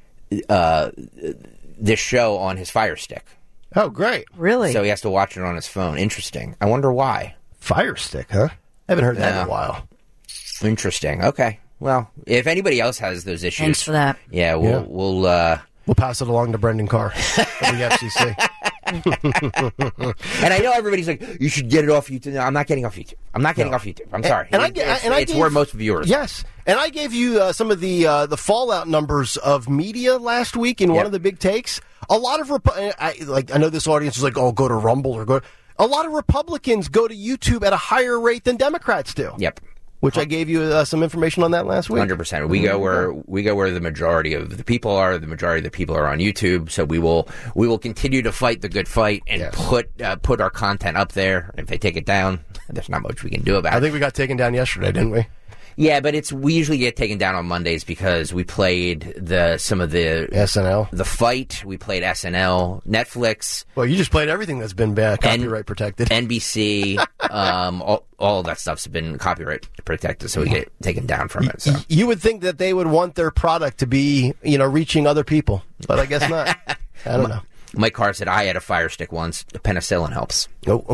uh, this show on his Fire Stick. Oh, great. Really? So he has to watch it on his phone. Interesting. I wonder why. Fire stick, huh? Haven't heard that in Yeah. a while. Interesting. Okay. Well, if anybody else has those issues, Thanks for that. Yeah, we'll Yeah. we'll uh, We'll pass it along to Brendan Carr of the F C C. And I know everybody's like, you should get it off YouTube. No, I'm not getting off YouTube. I'm not getting No. off YouTube. I'm sorry. And, it, and I, it's and I it's gave, where most viewers. Yes, and I gave you uh, some of the uh, the fallout numbers of media last week in Yep. one of the big takes. A lot of Repu- I like I know this audience is like, oh, go to Rumble or go. A lot of Republicans go to YouTube at a higher rate than Democrats do. Yep. Which I gave you uh, some information on that last week. one hundred percent. We go where we go where the majority of the people are. The majority of the people are on YouTube. So we will we will continue to fight the good fight and Yes. put uh, put our content up there. If they take it down, there's not much we can do about I it. think we got taken down yesterday, didn't we? Yeah, but it's we usually get taken down on Mondays because we played the some of the S N L. the fight. We played S N L, Netflix, Well, you just played everything that's been bad, copyright protected. N B C. um, all, all of that stuff's been copyright protected, so we get taken down from it. So. Y- You would think that they would want their product to be, you know, reaching other people, but I guess not. I don't know. Mike Carr said, I had a Fire Stick once. Penicillin helps. Oh.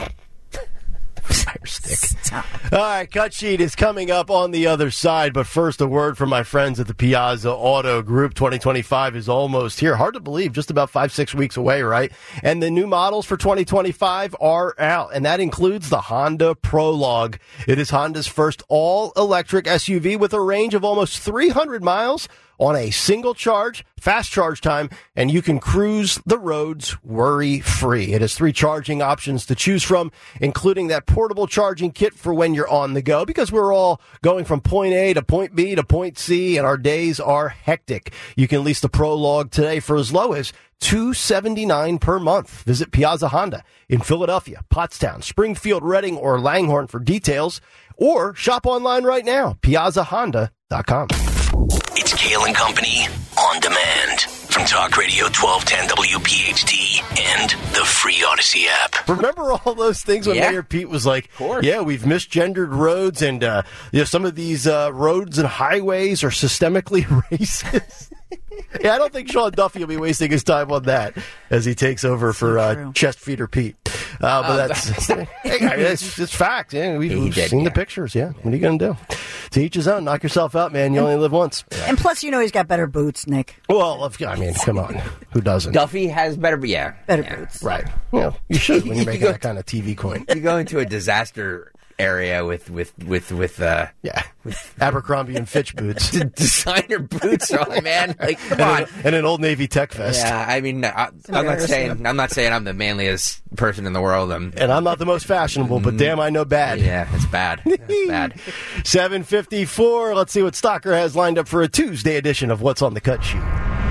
Fire stick. All right, Cut Sheet is coming up on the other side, but first a word from my friends at the Piazza Auto Group. twenty twenty-five is almost here. Hard to believe, just about five, six weeks away, right? And the new models for twenty twenty-five are out, and that includes the Honda Prologue. It is Honda's first all-electric S U V with a range of almost three hundred miles on a single charge, fast charge time, and you can cruise the roads worry-free. It has three charging options to choose from, including that portable charging kit for when you're on the go, because we're all going from point A to point B to point C, and our days are hectic. You can lease the Prologue today for as low as two hundred seventy-nine dollars per month. Visit Piazza Honda in Philadelphia, Pottstown, Springfield, Reading, or Langhorne for details, or shop online right now, piazza honda dot com. It's Kale and Company on demand from Talk Radio twelve ten W P H T and the free Odyssey app. Remember all those things when Yeah. Mayor Pete was like, course. yeah, we've misgendered roads, and uh, you know, some of these uh, roads and highways are systemically racist. Yeah, I don't think Sean Duffy will be wasting his time on that as he takes over for uh, true. Chest Feeder Pete. Uh, but that's hey, it's, it's fact. Yeah, we've, He we've did, seen yeah. the pictures. Yeah, what are you going to do? To each his own. Knock yourself out, man. You only live once. And plus, you know he's got better boots, Nick. Well, if- I mean, come on. Who doesn't? Duffy has better, yeah. Better yeah. boots. Right. You know, you should when you're making go- that kind of T V coin. You go into a disaster area with, with, with, with, uh, Yeah. Abercrombie and Fitch boots. d- designer boots on, man. Like, come on. And, an, and an Old Navy Tech vest. Yeah, I mean, I, I'm not embarrassing. saying I'm not saying I'm the manliest person in the world. I'm, And I'm not the most fashionable, but damn, I know bad. yeah, it's bad. It's bad. seven fifty-four. Let's see what Stalker has lined up for a Tuesday edition of What's on the Cut Sheet.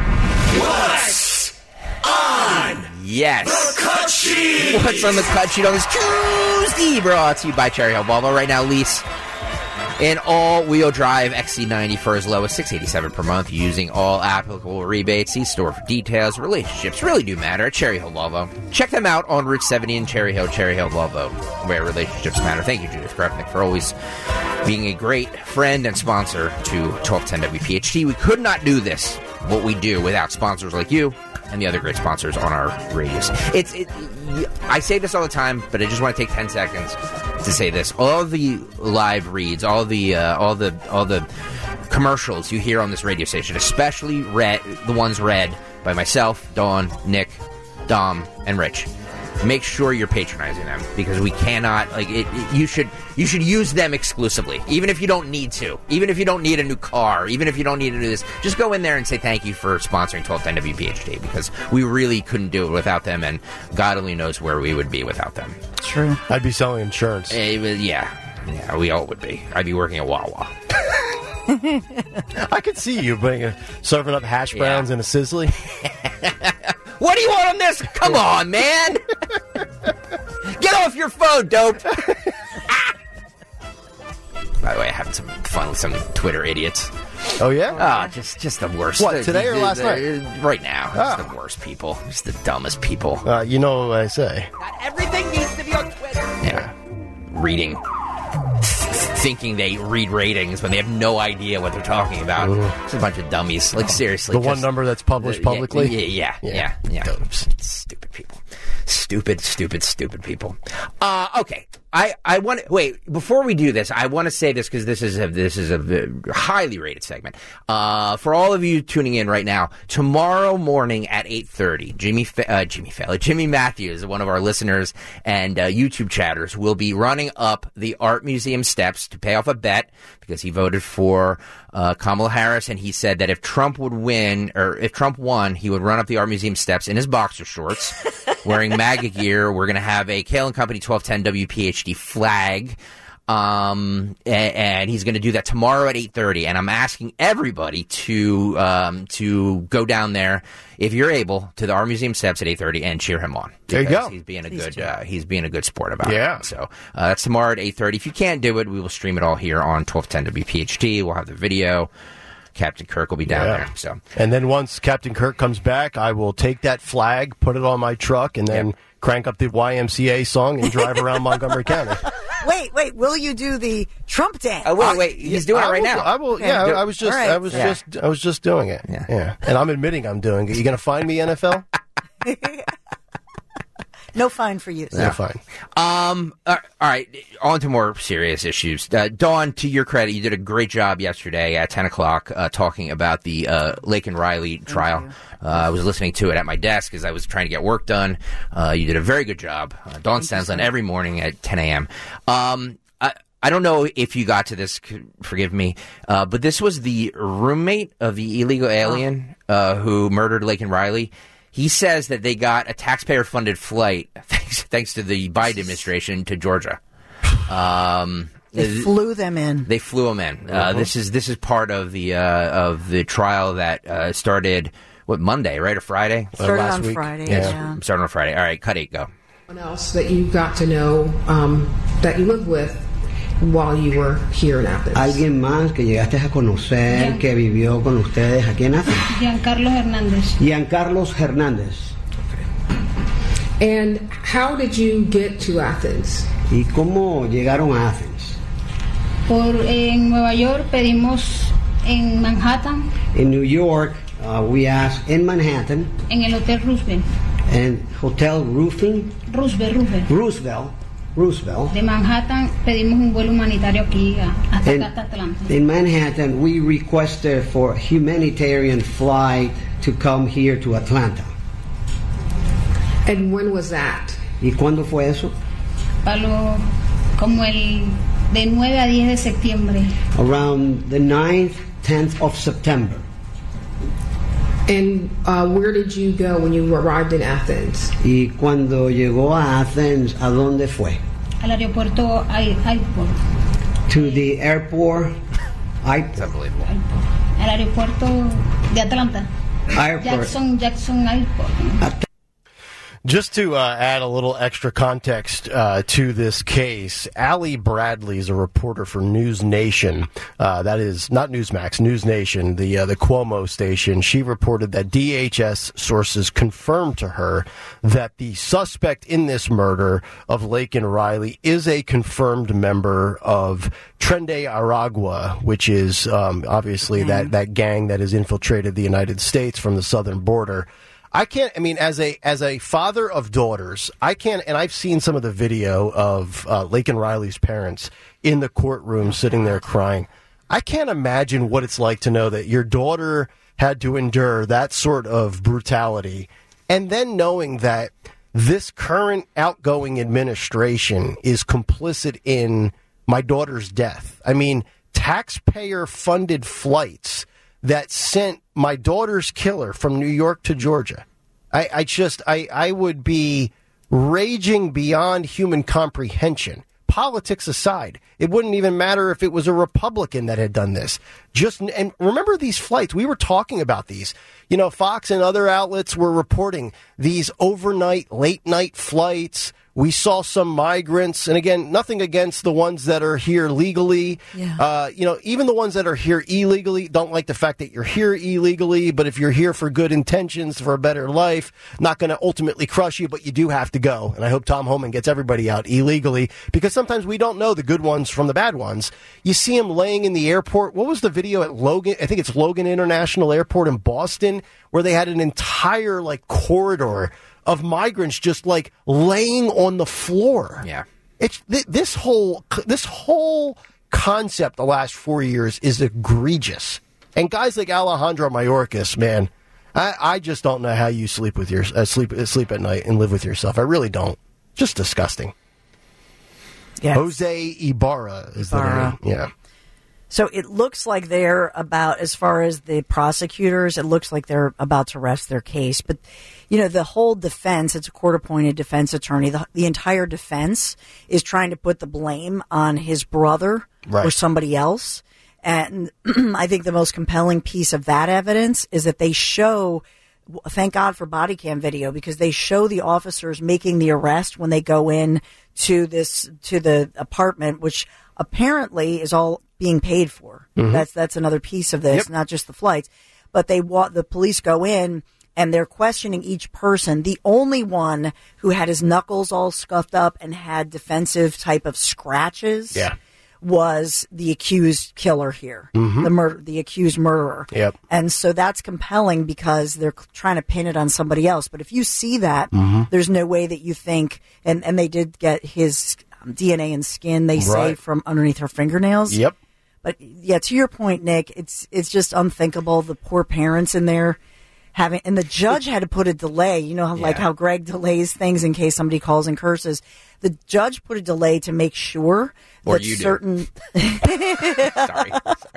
Yes. Cut sheet. What's on the cut sheet on this Tuesday? Brought to you by Cherry Hill Volvo. Right now, lease an all-wheel drive X C ninety for as low as six hundred eighty-seven dollars per month using all applicable rebates. See store for details. Relationships really do matter at Cherry Hill Volvo. Check them out on Route seventy in Cherry Hill, Cherry Hill Volvo, where relationships matter. Thank you, Judith Krupnik, for always being a great friend and sponsor to twelve ten W P H T. We could not do this, what we do, without sponsors like you and the other great sponsors on our radius. It's it, I say this all the time, but I just want to take ten seconds to say this. All the live reads, all the uh, all the all the commercials you hear on this radio station, especially read the ones read by myself, Dawn, Nick, Dom, and Rich. Make sure you're patronizing them, because we cannot, like, it, it, you should you should use them exclusively, even if you don't need to, even if you don't need a new car, even if you don't need to do this. Just go in there and say thank you for sponsoring twelve ten W P H T, because we really couldn't do it without them, and God only knows where we would be without them. True. I'd be selling insurance. It was, yeah, yeah, we all would be. I'd be working at Wawa. I could see you bringing, serving up hash browns Yeah. and a sizzly. What do you want on this? Come on, man! Get off your phone, dope! By the way, I had some fun with some Twitter idiots. Oh, yeah? Ah, just just the worst. What, today or last night? Right now. Ah. Just the worst people. Just the dumbest people. Uh, you know what I say. Not everything needs to be on Twitter. Yeah. Reading. Thinking they read ratings when they have no idea what they're talking about. It's a bunch of dummies. Like, seriously. The one just- number that's published Yeah, publicly? Yeah, yeah, yeah. yeah, Dopes. Stupid people. Stupid, stupid, stupid people. Uh, okay. I, I want to wait before we do this. I want to say this because this is a this is a highly rated segment. Uh, for all of you tuning in right now, tomorrow morning at eight thirty, Jimmy uh, Jimmy Fallon, Jimmy Matthews, one of our listeners and uh, YouTube chatters, will be running up the Art Museum steps to pay off a bet because he voted for uh, Kamala Harris, and he said that if Trump would win or if Trump won, he would run up the Art Museum steps in his boxer shorts, wearing MAGA gear. We're going to have a Kale and Company twelve ten W P H D flag, um, and, and he's going to do that tomorrow at eight thirty. And I'm asking everybody to um, to go down there if you're able to the Art Museum steps at eight thirty and cheer him on. There you go. He's being a good uh, he's being a good sport about yeah. it. So uh, that's tomorrow at eight thirty. If you can't do it, we will stream it all here on twelve ten W P H D. We'll have the video. Captain Kirk will be down yeah. there. So, and then once Captain Kirk comes back, I will take that flag, put it on my truck, and then. Yep. Crank up the Y M C A song and drive around Montgomery County. Wait, wait. Will you do the Trump dance? Oh, wait, wait. He's doing I it right will, now. I will. Okay. Yeah, I, I was just. Right. I was yeah. just. I was just doing it. Yeah. yeah. And I'm admitting I'm doing it. You going to find me, N F L? No fine for you. No fine. Um. All right. On to more serious issues. Uh, Dawn, to your credit, you did a great job yesterday at ten o'clock uh, talking about the uh, Laken Riley trial. Uh, I was listening to it at my desk as I was trying to get work done. Uh, you did a very good job. Uh, Dawn Stensland every morning at ten a.m. Um. I, I don't know if you got to this, forgive me, uh, but this was the roommate of the illegal alien uh, who murdered Laken Riley. He says that they got a taxpayer-funded flight, thanks, thanks to the Biden administration, to Georgia. Um, they flew them in. They flew them in. Uh, uh-huh. This is this is part of the uh, of the trial that uh, started what Monday, right, or Friday? Started last on week. Friday. Yeah. yeah. Started on Friday. All right, cut eight, go. Someone else that you got to know um, that you lived with while you were here in Athens. Alguien más que llegaste a conocer, Gian- que vivió con ustedes aquí en Athens. Giancarlo Hernández. Giancarlos Hernández. And how did you get to Athens? ¿Y cómo llegaron a Athens? Por en Nueva York pedimos en Manhattan, In New York, uh, we asked in Manhattan, en el Hotel Roosevelt. and Hotel Roofing, Roosevelt, Roosevelt. Roosevelt, Roosevelt. De Manhattan pedimos un vuelo humanitario aquí a- hasta In, acá, hasta Atlanta. in Manhattan, we requested for humanitarian flight to come here to Atlanta. And when was that? ¿Y cuándo fue eso? Para lo- como el de nueve a diez de septiembre. Around the ninth, tenth of September. And uh, where did you go when you arrived in Athens? Y cuando llegó a Athens, ¿a dónde fue? Al aeropuerto Ai- Airport. To the airport. I, It's unbelievable. Al aeropuerto de Atlanta. airport. Jackson, Jackson Airport. Just to uh, add a little extra context uh, to this case, Allie Bradley is a reporter for News Nation. Uh, that is not Newsmax, News Nation, the uh, the Cuomo station. She reported that D H S sources confirmed to her that the suspect in this murder of Laken Riley is a confirmed member of Trende Aragua, which is um, obviously that, that gang that has infiltrated the United States from the southern border. I can't, I mean, as a as a father of daughters, I can't, and I've seen some of the video of uh, Laken Riley's parents in the courtroom sitting there crying. I can't imagine what it's like to know that your daughter had to endure that sort of brutality, and then knowing that this current outgoing administration is complicit in my daughter's death. I mean, taxpayer-funded flights that sent my daughter's killer from New York to Georgia. I, I just, I, I would be raging beyond human comprehension. Politics aside, it wouldn't even matter if it was a Republican that had done this. Just, and remember these flights, we were talking about these. You know, Fox and other outlets were reporting these overnight, late night flights. We saw some migrants, and again, nothing against the ones that are here legally. Yeah. Uh, you know, even the ones that are here illegally don't like the fact that you're here illegally, but if you're here for good intentions, for a better life, not going to ultimately crush you, but you do have to go. And I hope Tom Homan gets everybody out illegally, because sometimes we don't know the good ones from the bad ones. You see them laying in the airport. What was the video at Logan? I think it's Logan International Airport in Boston, where they had an entire, like, corridor of migrants just like laying on the floor. Yeah. It's th- this whole this whole concept the last four years is egregious. And guys like Alejandro Mayorkas, man, I, I just don't know how you sleep with your uh, sleep uh, sleep at night and live with yourself. I really don't. Just disgusting. Yes. Jose Ibarra is Ibarra. the name. Yeah. So it looks like they're about, as far as the prosecutors, it looks like they're about to rest their case. But, you know, the whole defense, it's a court-appointed defense attorney. The, the entire defense is trying to put the blame on his brother right. or somebody else. And I think the most compelling piece of that evidence is that they show, thank God for body cam video, because they show the officers making the arrest when they go in to this, to the apartment, which apparently is all being paid for. Mm-hmm. That's that's another piece of this, yep. not just the flights. But they wa- the police go in and they're questioning each person. The only one who had his knuckles all scuffed up and had defensive type of scratches yeah. was the accused killer here, mm-hmm. the mur- the accused murderer. Yep. And so that's compelling because they're trying to pin it on somebody else. But if you see that, mm-hmm. there's no way that you think, and, and they did get his D N A and skin, they say, right. from underneath her fingernails. Yep. But yeah, to your point, Nick, it's it's just unthinkable. The poor parents in there having, and the judge had to put a delay. You know, how, Yeah. like how Greg delays things in case somebody calls and curses. The judge put a delay to make sure Or that you do. certain. Sorry,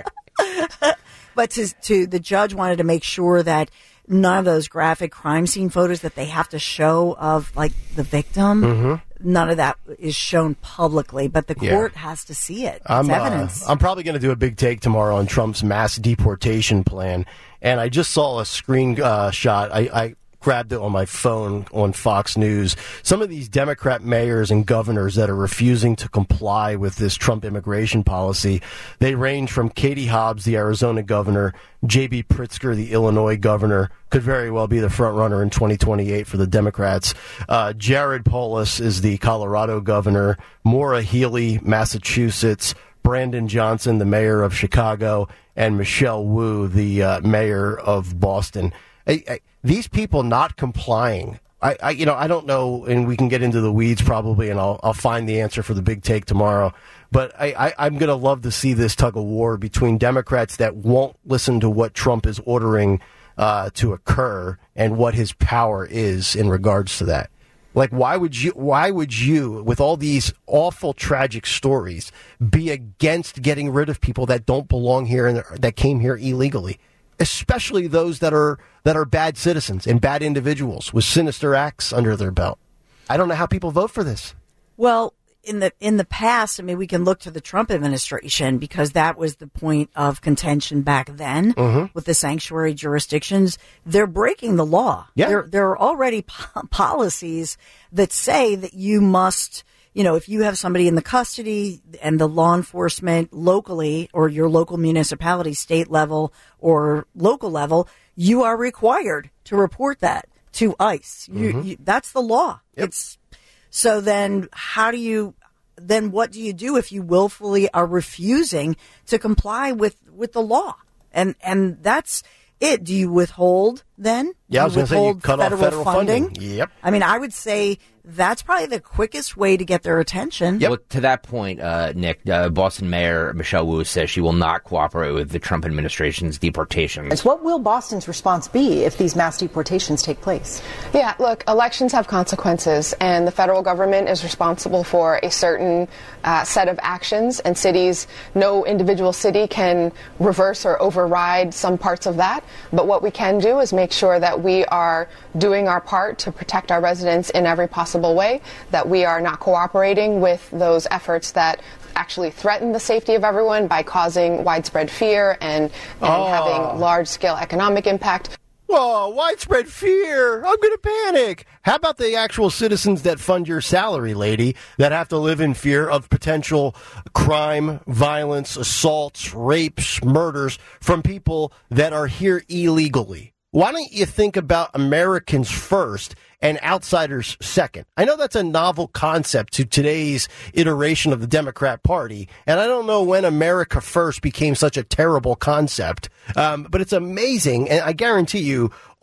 sorry. But to to the judge wanted to make sure that none of those graphic crime scene photos that they have to show of like the victim. Mm-hmm. None of that is shown publicly, but the Yeah. court has to see it. It's I'm, uh, evidence. I'm probably going to do a big take tomorrow on Trump's mass deportation plan. And I just saw a screen uh, shot. I, I grabbed it on my phone on Fox News. Some of these Democrat mayors and governors that are refusing to comply with this Trump immigration policy, they range from Katie Hobbs, the Arizona governor, J B. Pritzker, the Illinois governor, could very well be the front runner in twenty twenty-eight for the Democrats. Uh, Jared Polis is the Colorado governor, Maura Healey, Massachusetts, Brandon Johnson, the mayor of Chicago, and Michelle Wu, the uh, mayor of Boston. I, I, these people not complying, I, I, you know, I don't know, and we can get into the weeds probably, and I'll, I'll find the answer for the big take tomorrow. But I, I, I'm going to love to see this tug of war between Democrats that won't listen to what Trump is ordering uh, to occur and what his power is in regards to that. Like, why would you, why would you, with all these awful, tragic stories, be against getting rid of people that don't belong here and that came here illegally? Especially those that are that are bad citizens and bad individuals with sinister acts under their belt. I don't know how people vote for this. Well, in the in the past, I mean, we can look to the Trump administration because that was the point of contention back then mm-hmm. with the sanctuary jurisdictions. They're breaking the law. Yeah. There, there are already po- policies that say that you must, you know, if you have somebody in the custody and the law enforcement locally or your local municipality, state level or local level, you are required to report that to ICE. You, Mm-hmm. you, that's the law. Yep. It's so then how do you, then what do you do if you willfully are refusing to comply with, with the law? And, and that's it. Do you withhold then? Yeah, I was Do going to say you cut federal off federal funding. Yep. I mean, I would say that's probably the quickest way to get their attention. Well, to that point, uh, Nick, uh, Boston Mayor Michelle Wu says she will not cooperate with the Trump administration's deportations. What will Boston's response be if these mass deportations take place? Yeah, look, elections have consequences, and the federal government is responsible for a certain uh, set of actions, and cities, no individual city can reverse or override some parts of that. But what we can do is make sure that we are doing our part to protect our residents in every possible way, that we are not cooperating with those efforts that actually threaten the safety of everyone by causing widespread fear and, and Oh. having large-scale economic impact. Whoa, widespread fear. I'm going to panic. How about the actual citizens that fund your salary, lady, that have to live in fear of potential crime, violence, assaults, rapes, murders from people that are here illegally? Why don't you think about Americans first and outsiders second? I know that's a novel concept to today's iteration of the Democrat Party, and I don't know when America first became such a terrible concept, um, but it's amazing, and I guarantee you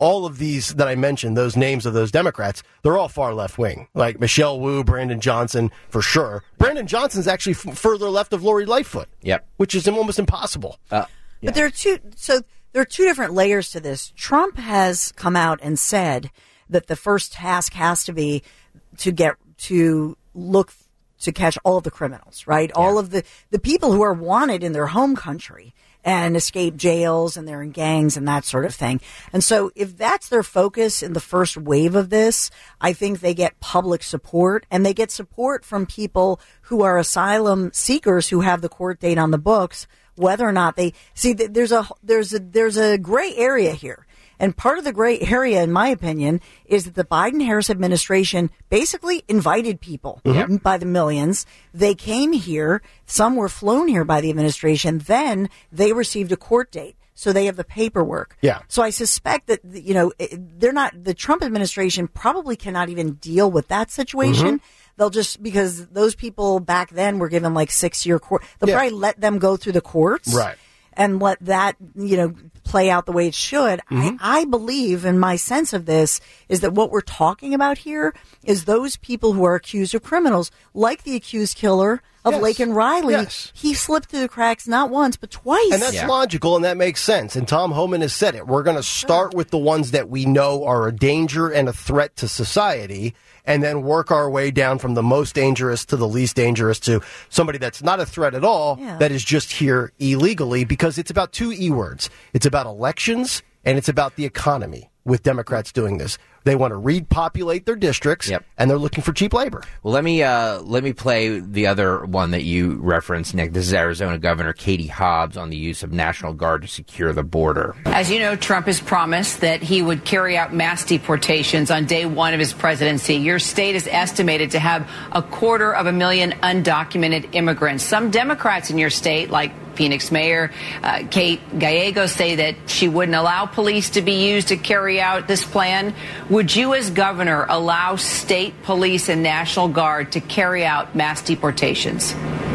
all of these that I mentioned, those names of those Democrats, they're all far left wing. Like Michelle Wu, Brandon Johnson, for sure. Brandon Johnson's actually f- further left of Lori Lightfoot. Yep. Which is almost impossible. Uh, yeah. But there are two, so there are two different layers to this. Trump has come out and said that the first task has to be to get, to look, to catch all of the criminals, right? Yeah. All of the, the people who are wanted in their home country and escape jails and they're in gangs and that sort of thing. And so if that's their focus in the first wave of this, I think they get public support and they get support from people who are asylum seekers who have the court date on the books, whether or not they see that there's a, there's a, there's a gray area here. And part of the gray area, in my opinion, is that the Biden-Harris administration basically invited people mm-hmm. by the millions. They came here. Some were flown here by the administration. Then they received a court date. So they have the paperwork. Yeah. So I suspect that, you know, they're not, the Trump administration probably cannot even deal with that situation. Mm-hmm. They'll just, because those people back then were given like six year court, they'll yeah. probably let them go through the courts. Right. And let that, you know, play out the way it should. Mm-hmm. I, I believe, and my sense of this is that what we're talking about here is those people who are accused of criminals, like the accused killer of yes. Laken Riley. Yes. He slipped through the cracks not once, but twice. And that's yeah. logical, and that makes sense. And Tom Homan has said it. We're going to start with the ones that we know are a danger and a threat to society, and then work our way down from the most dangerous to the least dangerous to somebody that's not a threat at all, yeah. that is just here illegally, because it's about two E words. It's about elections, and it's about the economy with Democrats doing this. They want to repopulate their districts, yep. and they're looking for cheap labor. Well, let me uh, let me play the other one that you referenced, Nick. This is Arizona Governor Katie Hobbs on the use of National Guard to secure the border. As you know, Trump has promised that he would carry out mass deportations on day one of his presidency. Your state is estimated to have a quarter of a million undocumented immigrants. Some Democrats in your state, like Phoenix Mayor uh, Kate Gallegos, say that she wouldn't allow police to be used to carry out this plan. Would you, as governor, allow state police and National Guard to carry out mass deportations?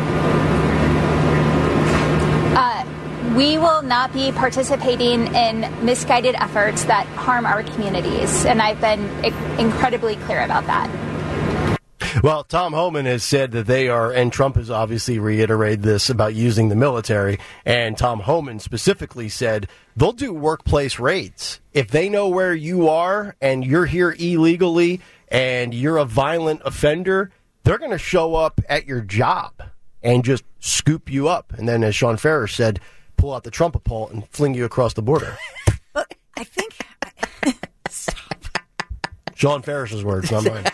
Uh, we will not be participating in misguided efforts that harm our communities, and I've been incredibly clear about that. Well, Tom Homan has said that they are, and Trump has obviously reiterated this about using the military, and Tom Homan specifically said they'll do workplace raids. If they know where you are and you're here illegally and you're a violent offender, they're going to show up at your job and just scoop you up. And then, as Sean Ferris said, pull out the trumpet pole and fling you across the border. But I think... Stop. Sean Ferris's words, not mine.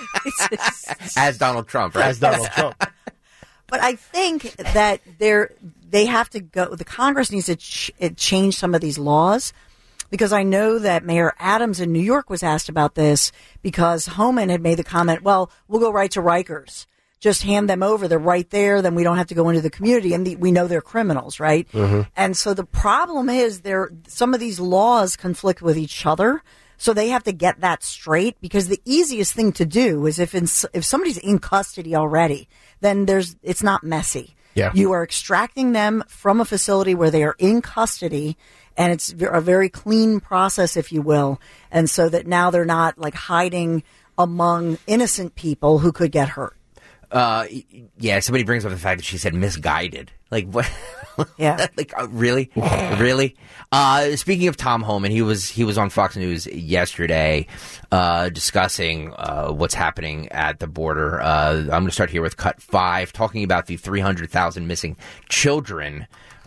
As Donald Trump, right? As Donald Trump. But I think that they're, they have to go, the Congress needs to ch- change some of these laws, because I know that Mayor Adams in New York was asked about this because Homan had made the comment, well, we'll go right to Rikers. Just hand them over. They're right there. Then we don't have to go into the community. And the, we know they're criminals, right? Mm-hmm. And so the problem is there, some of these laws conflict with each other. So they have to get that straight, because the easiest thing to do is if in, if somebody's in custody already, then there's it's not messy. Yeah. You are extracting them from a facility where they are in custody, and it's a very clean process, if you will. And so that now they're not like hiding among innocent people who could get hurt. Uh, yeah, somebody brings up the fact that she said misguided. Like, what? Yeah. Like, uh, really? Really? Uh, speaking of Tom Homan, he was he was on Fox News yesterday uh, discussing uh, what's happening at the border. Uh, I'm going to start here with Cut five, talking about the three hundred thousand missing children.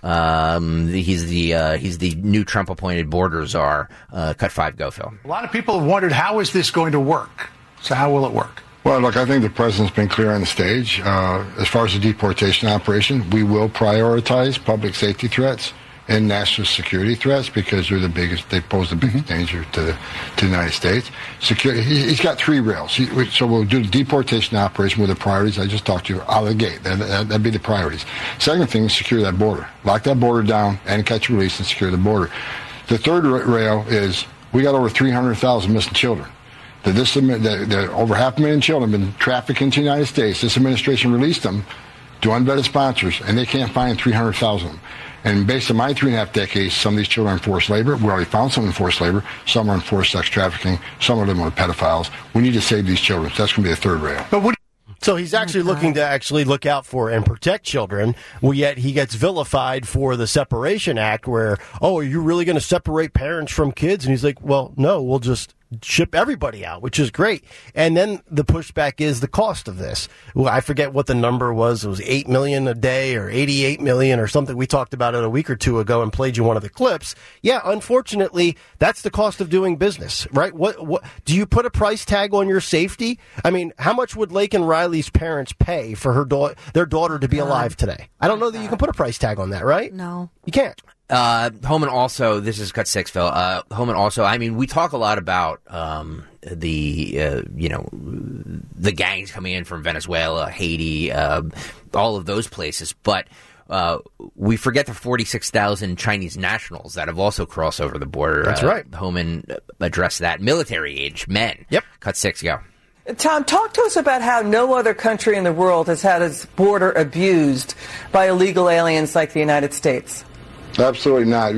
Um, he's the uh, he's the new Trump-appointed border czar. Uh, Cut five, go, Phil. A lot of people have wondered, how is this going to work? So how will it work? Well, look, I think the president's been clear on the stage. Uh, as far as the deportation operation, we will prioritize public safety threats and national security threats, because they're the biggest, they pose the biggest mm-hmm. danger to, to the United States. Security, he, he's got three rails. He, so we'll do the deportation operation with the priorities I just talked to you out of the gate. That, that, that'd be the priorities. Second thing is secure that border. Lock that border down and catch and release and secure the border. The third rail is we got over three hundred thousand missing children. That this, that, that over half a million children have been trafficked into the United States. This administration released them to unvetted sponsors, and they can't find three hundred thousand of them. And based on my three and a half decades, some of these children are in forced labor. We already found some in forced labor. Some are in forced sex trafficking. Some of them are pedophiles. We need to save these children. So that's going to be the third rail. But what So he's actually looking to actually look out for and protect children, well, yet he gets vilified for the Separation Act where, oh, are you really going to separate parents from kids? And he's like, well, no, we'll just ship everybody out, which is great. And then the pushback is the cost of this. Well, I forget what the number was. It was eight million dollars a day or eighty-eight million dollars or something. We talked about it a week or two ago and played you one of the clips. Yeah, unfortunately, that's the cost of doing business, right? What, what do you put a price tag on your safety? I mean, how much would Lake and Riley's parents pay for her da- their daughter to be God. alive today? I don't know that you can put a price tag on that, right? No. You can't. Uh, Homan also, this is Cut Six, Phil. Uh, Homan also, I mean, we talk a lot about, um, the, uh, you know, the gangs coming in from Venezuela, Haiti, uh, all of those places, but, uh, we forget the forty-six thousand Chinese nationals that have also crossed over the border. That's uh, right. Homan addressed that. Military age men. Yep. Cut Six, go. Tom, talk to us about how no other country in the world has had its border abused by illegal aliens like the United States. Absolutely not.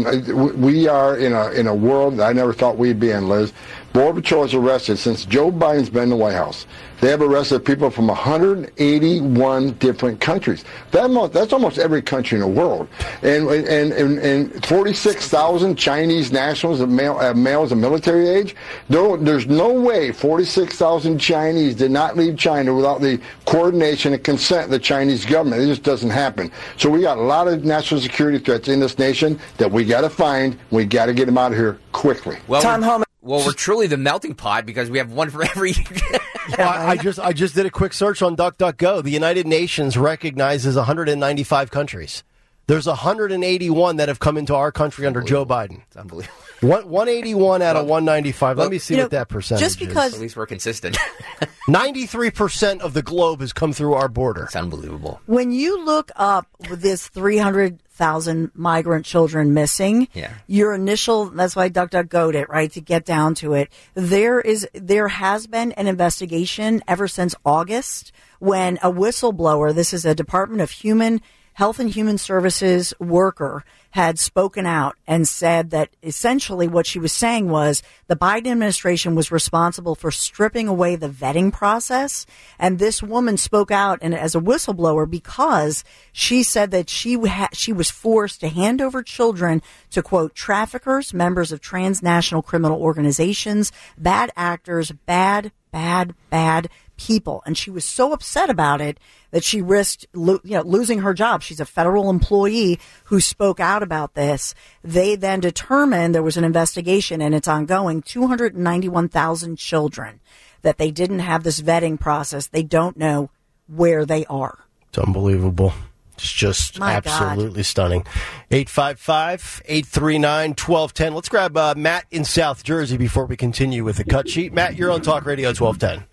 We are in a in a world that I never thought we'd be in, Liz. Border Patrol has arrested, since Joe Biden's been in the White House, they have arrested people from one hundred eighty-one different countries. That mo- that's almost every country in the world. And and, and, and forty-six thousand Chinese nationals, of male, uh, males of military age. There, there's no way forty-six thousand Chinese did not leave China without the coordination and consent of the Chinese government. It just doesn't happen. So we got a lot of national security threats in this nation that we got to find. We got to get them out of here quickly. Well, Tom Homan. Well, we're truly the melting pot because we have one for every. Well, I just I just did a quick search on DuckDuckGo. The United Nations recognizes one hundred ninety-five countries. There's one hundred eighty-one that have come into our country under Joe Biden. It's unbelievable. One, one eighty-one out of one ninety-five. Well, Let me see you what know, that percentage just because is. At least we're consistent. ninety-three percent of the globe has come through our border. It's unbelievable. When you look up this three hundred thousand migrant children missing, yeah. your initial, that's why DuckDuckGo'd it, right, to get down to it. There is, there has been an investigation ever since August when a whistleblower, this is a Department of Human Health and Human Services worker, had spoken out and said that essentially what she was saying was the Biden administration was responsible for stripping away the vetting process. And this woman spoke out and as a whistleblower because she said that she ha- she was forced to hand over children to, quote, traffickers, members of transnational criminal organizations, bad actors, bad, bad, bad people. And she was so upset about it that she risked lo- you know, losing her job. She's a federal employee who spoke out about this. They then determined there was an investigation, and it's ongoing, two hundred ninety-one thousand children that they didn't have this vetting process. They don't know where they are. It's unbelievable. It's just My absolutely God. stunning. eight five five, eight three nine, one two one zero. Let's grab uh, Matt in South Jersey before we continue with the cut sheet. Matt, you're on Talk Radio twelve ten.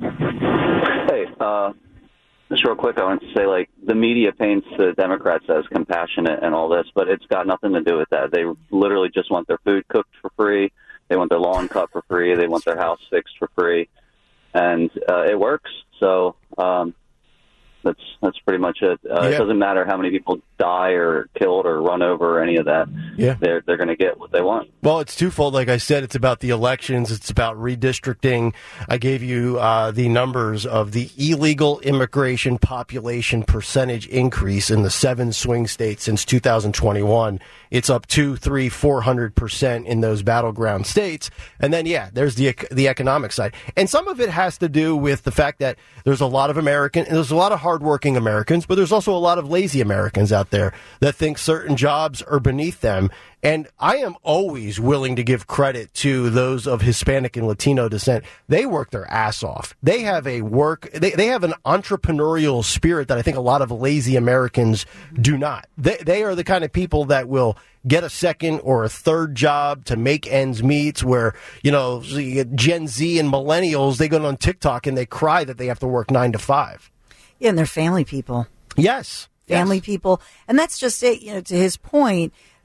Hey, uh, just real quick, I want to say, like, the media paints the Democrats as compassionate and all this, but it's got nothing to do with that. They literally just want their food cooked for free. They want their lawn cut for free. They want their house fixed for free. And uh, it works. So um, that's that's pretty much it. Uh, Yeah. It doesn't matter how many people die or killed or run over or any of that. Yeah. They're, they're going to get what they want. Well, it's twofold. Like I said, it's about the elections. It's about redistricting. I gave you uh, the numbers of the illegal immigration population percentage increase in the seven swing states since two thousand twenty-one. It's up two, three, four hundred percent in those battleground states. And then, yeah, there's the the economic side, and some of it has to do with the fact that there's a lot of American, there's a lot of hardworking Americans, but there's also a lot of lazy Americans out there that think certain jobs are beneath them. And I am always willing to give credit to those of Hispanic and Latino descent. They work their ass off. They have a work, they, they have an entrepreneurial spirit that I think a lot of lazy Americans do not. They, they are the kind of people that will get a second or a third job to make ends meet, where, you know, Gen Z and millennials, they go on TikTok and they cry that they have to work nine to five. Yeah, and they're family people. Yes. Family yes. people. And that's just it, you know, to his point.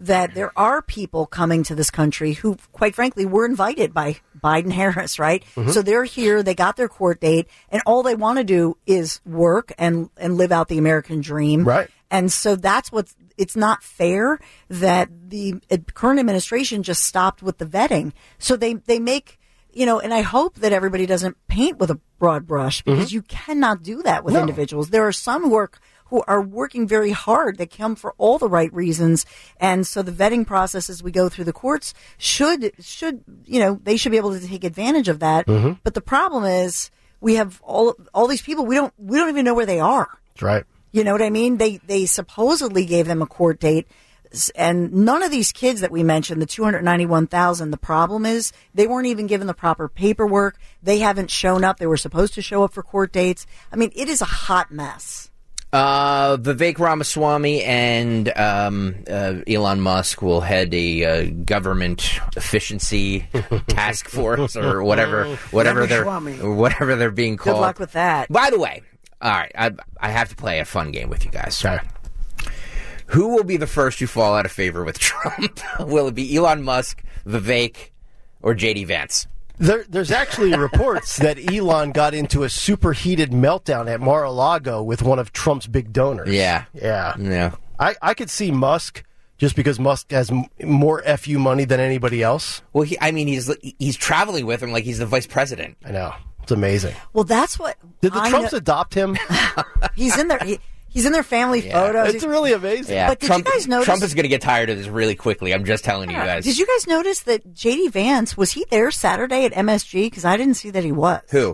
that there are people coming to this country who, quite frankly, were invited by Biden Harris, right? Mm-hmm. So they're here, they got their court date, and all they want to do is work and, and live out the American dream. Right. And so that's what's, it's not fair that the current administration just stopped with the vetting. So they, they make, you know, and I hope that everybody doesn't paint with a broad brush, because mm-hmm. you cannot do that with no. individuals. There are some who are, who are working very hard. They come for all the right reasons. And so the vetting process as we go through the courts should, should, you know, they should be able to take advantage of that. Mm-hmm. But the problem is we have all, all these people, we don't, we don't even know where they are. That's right. You know what I mean? They, they supposedly gave them a court date. And none of these kids that we mentioned, the two hundred ninety-one thousand, the problem is they weren't even given the proper paperwork. They haven't shown up. They were supposed to show up for court dates. I mean, it is a hot mess. Uh, Vivek Ramaswamy and um, uh, Elon Musk will head a uh, government efficiency task force or whatever, whatever they're, whatever they're being called. Good luck with that. By the way, all right, I, I have to play a fun game with you guys. Sorry. Who will be the first to fall out of favor with Trump? Will it be Elon Musk, Vivek, or J D Vance? There, there's actually reports that Elon got into a superheated meltdown at Mar-a-Lago with one of Trump's big donors. Yeah. Yeah. Yeah. I, I could see Musk, just because Musk has m- more F U money than anybody else. Well, he, I mean, he's he's traveling with him like he's the vice president. I know. It's amazing. Well, that's what... Did the I Trumps know- adopt him? He's in there... He, He's in their family Yeah. photos. It's really amazing. Yeah. But did Trump, you guys notice? Trump is going to get tired of this really quickly. I'm just telling you guys. Did you guys notice that J D Vance, was he there Saturday at M S G? Because I didn't see that he was. Who?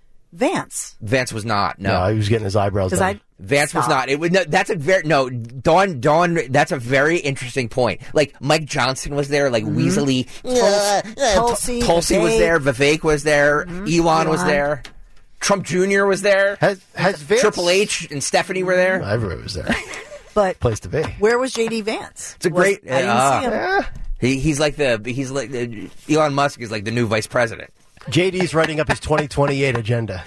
Vance. Vance was not. No, No, he was getting his eyebrows done. I, Vance was Stop. not. It was no. That's a very no. Dawn. Dawn. That's a very interesting point. Like Mike Johnson was there. Like Mm-hmm. Weasley. Tul- Uh, Tulsi. Tulsi was Vivek. there. Vivek was there. Mhm. Elon was Elon. there. Trump Junior was there. Has, has Vance... Triple H and Stephanie were there. Everybody was there. But Place to be. where was J D Vance? It's a Was- great. I didn't uh, see him. Eh, He, he's like the. He's like the, Elon Musk is like the new vice president. J D's writing up his twenty twenty-eight agenda.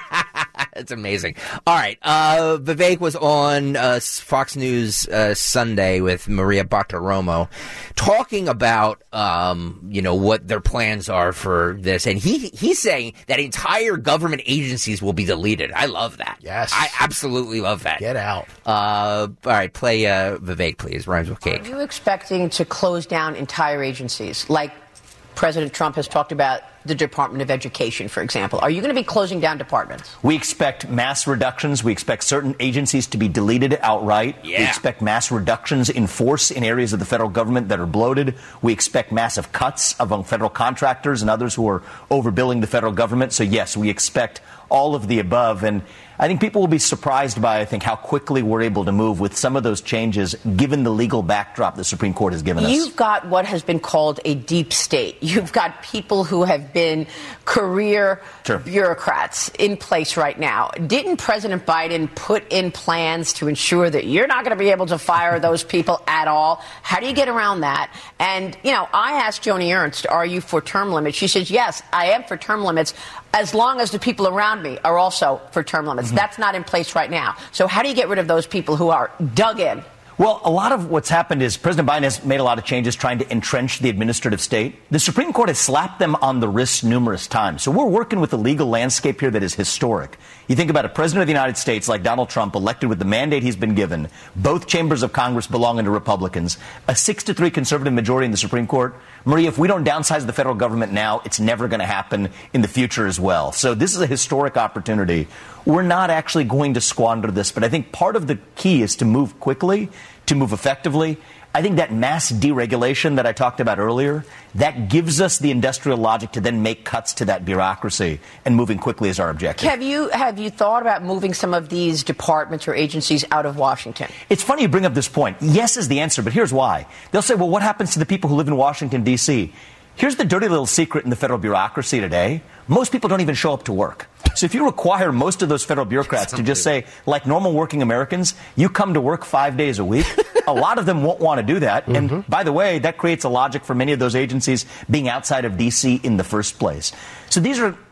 That's amazing. All right. Uh, Vivek was on uh, Fox News uh, Sunday with Maria Bartiromo talking about, um, you know, what their plans are for this. And he he's saying that entire government agencies will be deleted. I love that. Yes. I absolutely love that. Get out. Uh, all right. Play uh, Vivek, please. Rhymes with cake. Are you expecting to close down entire agencies like President Trump has talked about the Department of Education, for example? Are you going to be closing down departments? We expect mass reductions. We expect certain agencies to be deleted outright. Yeah. We expect mass reductions in force in areas of the federal government that are bloated. We expect massive cuts among federal contractors and others who are overbilling the federal government. So, yes, we expect all of the above. And I think people will be surprised by, I think, how quickly we're able to move with some of those changes, given the legal backdrop the Supreme Court has given us. You've got what has been called a deep state. You've got people who have been career Sure. bureaucrats in place right now. Didn't President Biden put in plans to ensure that you're not going to be able to fire those people at all? How do you get around that? And, you know, I asked Joni Ernst, are you for term limits? She says, yes, I am for term limits, as long as the people around me are also for term limits. Mm-hmm. That's not in place right now. So how do you get rid of those people who are dug in? Well, a lot of what's happened is President Biden has made a lot of changes trying to entrench the administrative state. The Supreme Court has slapped them on the wrist numerous times. So we're working with a legal landscape here that is historic. You think about a president of the United States like Donald Trump, elected with the mandate he's been given, both chambers of Congress belonging to Republicans, a six to three conservative majority in the Supreme Court. Maria, if we don't downsize the federal government now, it's never going to happen in the future as well. So this is a historic opportunity. We're not actually going to squander this, but I think part of the key is to move quickly, to move effectively. I think that mass deregulation that I talked about earlier, that gives us the industrial logic to then make cuts to that bureaucracy, and moving quickly is our objective. Have you have you thought about moving some of these departments or agencies out of Washington? It's funny you bring up this point. Yes is the answer, but here's why. They'll say, well, what happens to the people who live in Washington, D C? Here's the dirty little secret in the federal bureaucracy today. Most people don't even show up to work. So if you require most of those federal bureaucrats to just say, like normal working Americans, you come to work five days a week, a lot of them won't want to do that. Mm-hmm. And by the way, that creates a logic for many of those agencies being outside of D C in the first place. So these are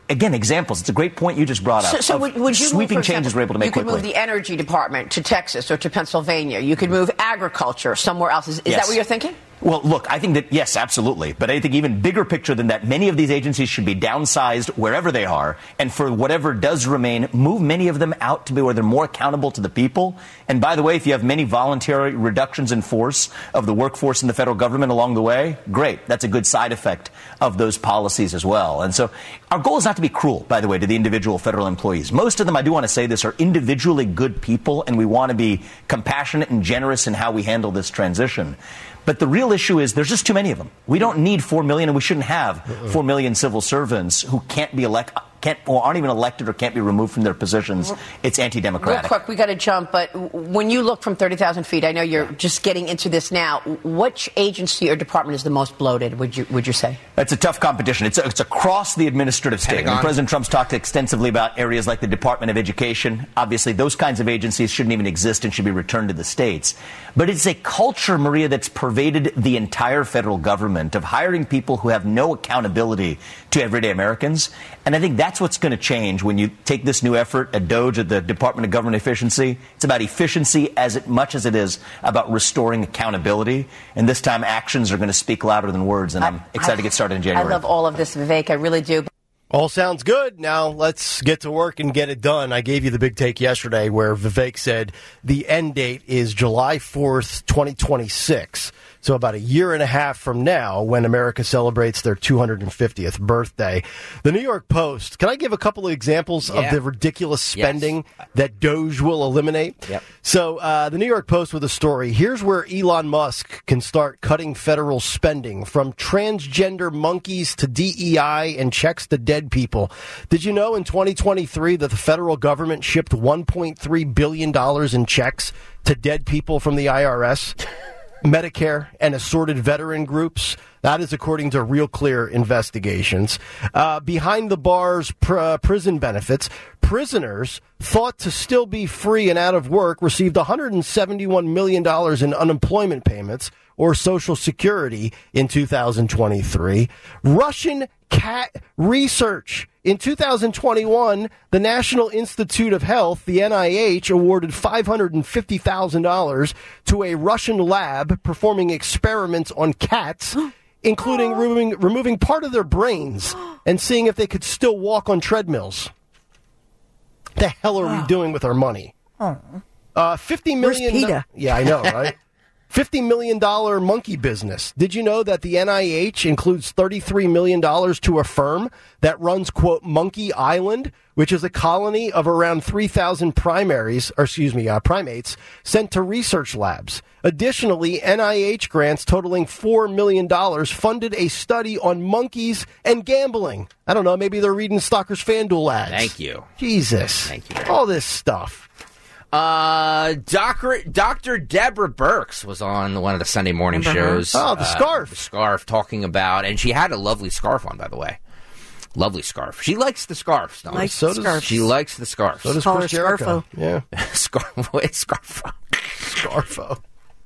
again, examples. It's a great point you just brought up. So, so would, would you sweeping move, changes example, we're able to make you could quickly. move the energy department to Texas or to Pennsylvania. You could move agriculture somewhere else. Is, is Yes. that what you're thinking? Well, look, I think that, yes, absolutely. But I think even bigger picture than that, many of these agencies should be downsized wherever they are. And for whatever does remain, move many of them out to be where they're more accountable to the people. And by the way, if you have many voluntary reductions in force of the workforce in the federal government along the way, great. That's a good side effect of those policies as well. And so our goal is not to be cruel, by the way, to the individual federal employees. Most of them, I do want to say this, are individually good people, and we want to be compassionate and generous in how we handle this transition. But the real issue is there's just too many of them. We don't need four million, and we shouldn't have four million civil servants who can't be elected, can't or aren't even elected or can't be removed from their positions. It's anti-democratic. Real quick, we got to jump. But when you look from thirty thousand feet, I know you're just getting into this now. Which agency or department is the most bloated? Would you would you say? It's a tough competition. It's it's across the administrative state. And President Trump's talked extensively about areas like the Department of Education. Obviously, those kinds of agencies shouldn't even exist and should be returned to the states. But it's a culture, Maria, that's pervaded the entire federal government of hiring people who have no accountability to everyday Americans. And I think that's what's going to change when you take this new effort at DOGE, at the Department of Government Efficiency. It's about efficiency as much as it is about restoring accountability. And this time, actions are going to speak louder than words. And I'm excited I, to get started in January. I love all of this, Vivek. I really do. All sounds good. Now let's get to work and get it done. I gave you the big take yesterday where Vivek said the end date is July fourth, twenty twenty-six. So about a year and a half from now when America celebrates their two hundred fiftieth birthday. The New York Post, can I give a couple of examples yeah. of the ridiculous spending yes. that DOGE will eliminate? Yep. So uh, the New York Post with a story. Here's where Elon Musk can start cutting federal spending, from transgender monkeys to D E I and checks to dead people. Did you know in twenty twenty-three that the federal government shipped one point three billion dollars in checks to dead people from the I R S? Medicare, and assorted veteran groups. That is according to Real Clear investigations. Uh, behind the bars, pr- uh, prison benefits. Prisoners thought to still be free and out of work received one hundred seventy-one million dollars in unemployment payments or Social Security in two thousand twenty-three. Russian cat research. In two thousand twenty-one, the National Institute of Health, the N I H, awarded five hundred fifty thousand dollars to a Russian lab performing experiments on cats, including removing, removing part of their brains and seeing if they could still walk on treadmills. The hell are we doing with our money? Uh, fifty million dollars. Where's PETA? Yeah, I know, right? fifty million dollars monkey business. Did you know that the N I H includes thirty-three million dollars to a firm that runs, quote, Monkey Island, which is a colony of around three thousand primaries, or excuse me, uh, primates sent to research labs. Additionally, N I H grants totaling four million dollars funded a study on monkeys and gambling. I don't know, maybe they're reading Stalker's FanDuel ads. Thank you. Jesus. Thank you. All this stuff. Uh, Doctor Doctor Deborah Birx was on one of the Sunday morning Remember shows. her? Oh, the uh, scarf. The scarf, talking about, and she had a lovely scarf on, by the way. Lovely scarf. She likes the scarf. Stone. Likes so does, she likes the scarf. So does Call Chris her Jericho. Scarfo. Yeah. Scarf. It's Scarfo. Scarfo.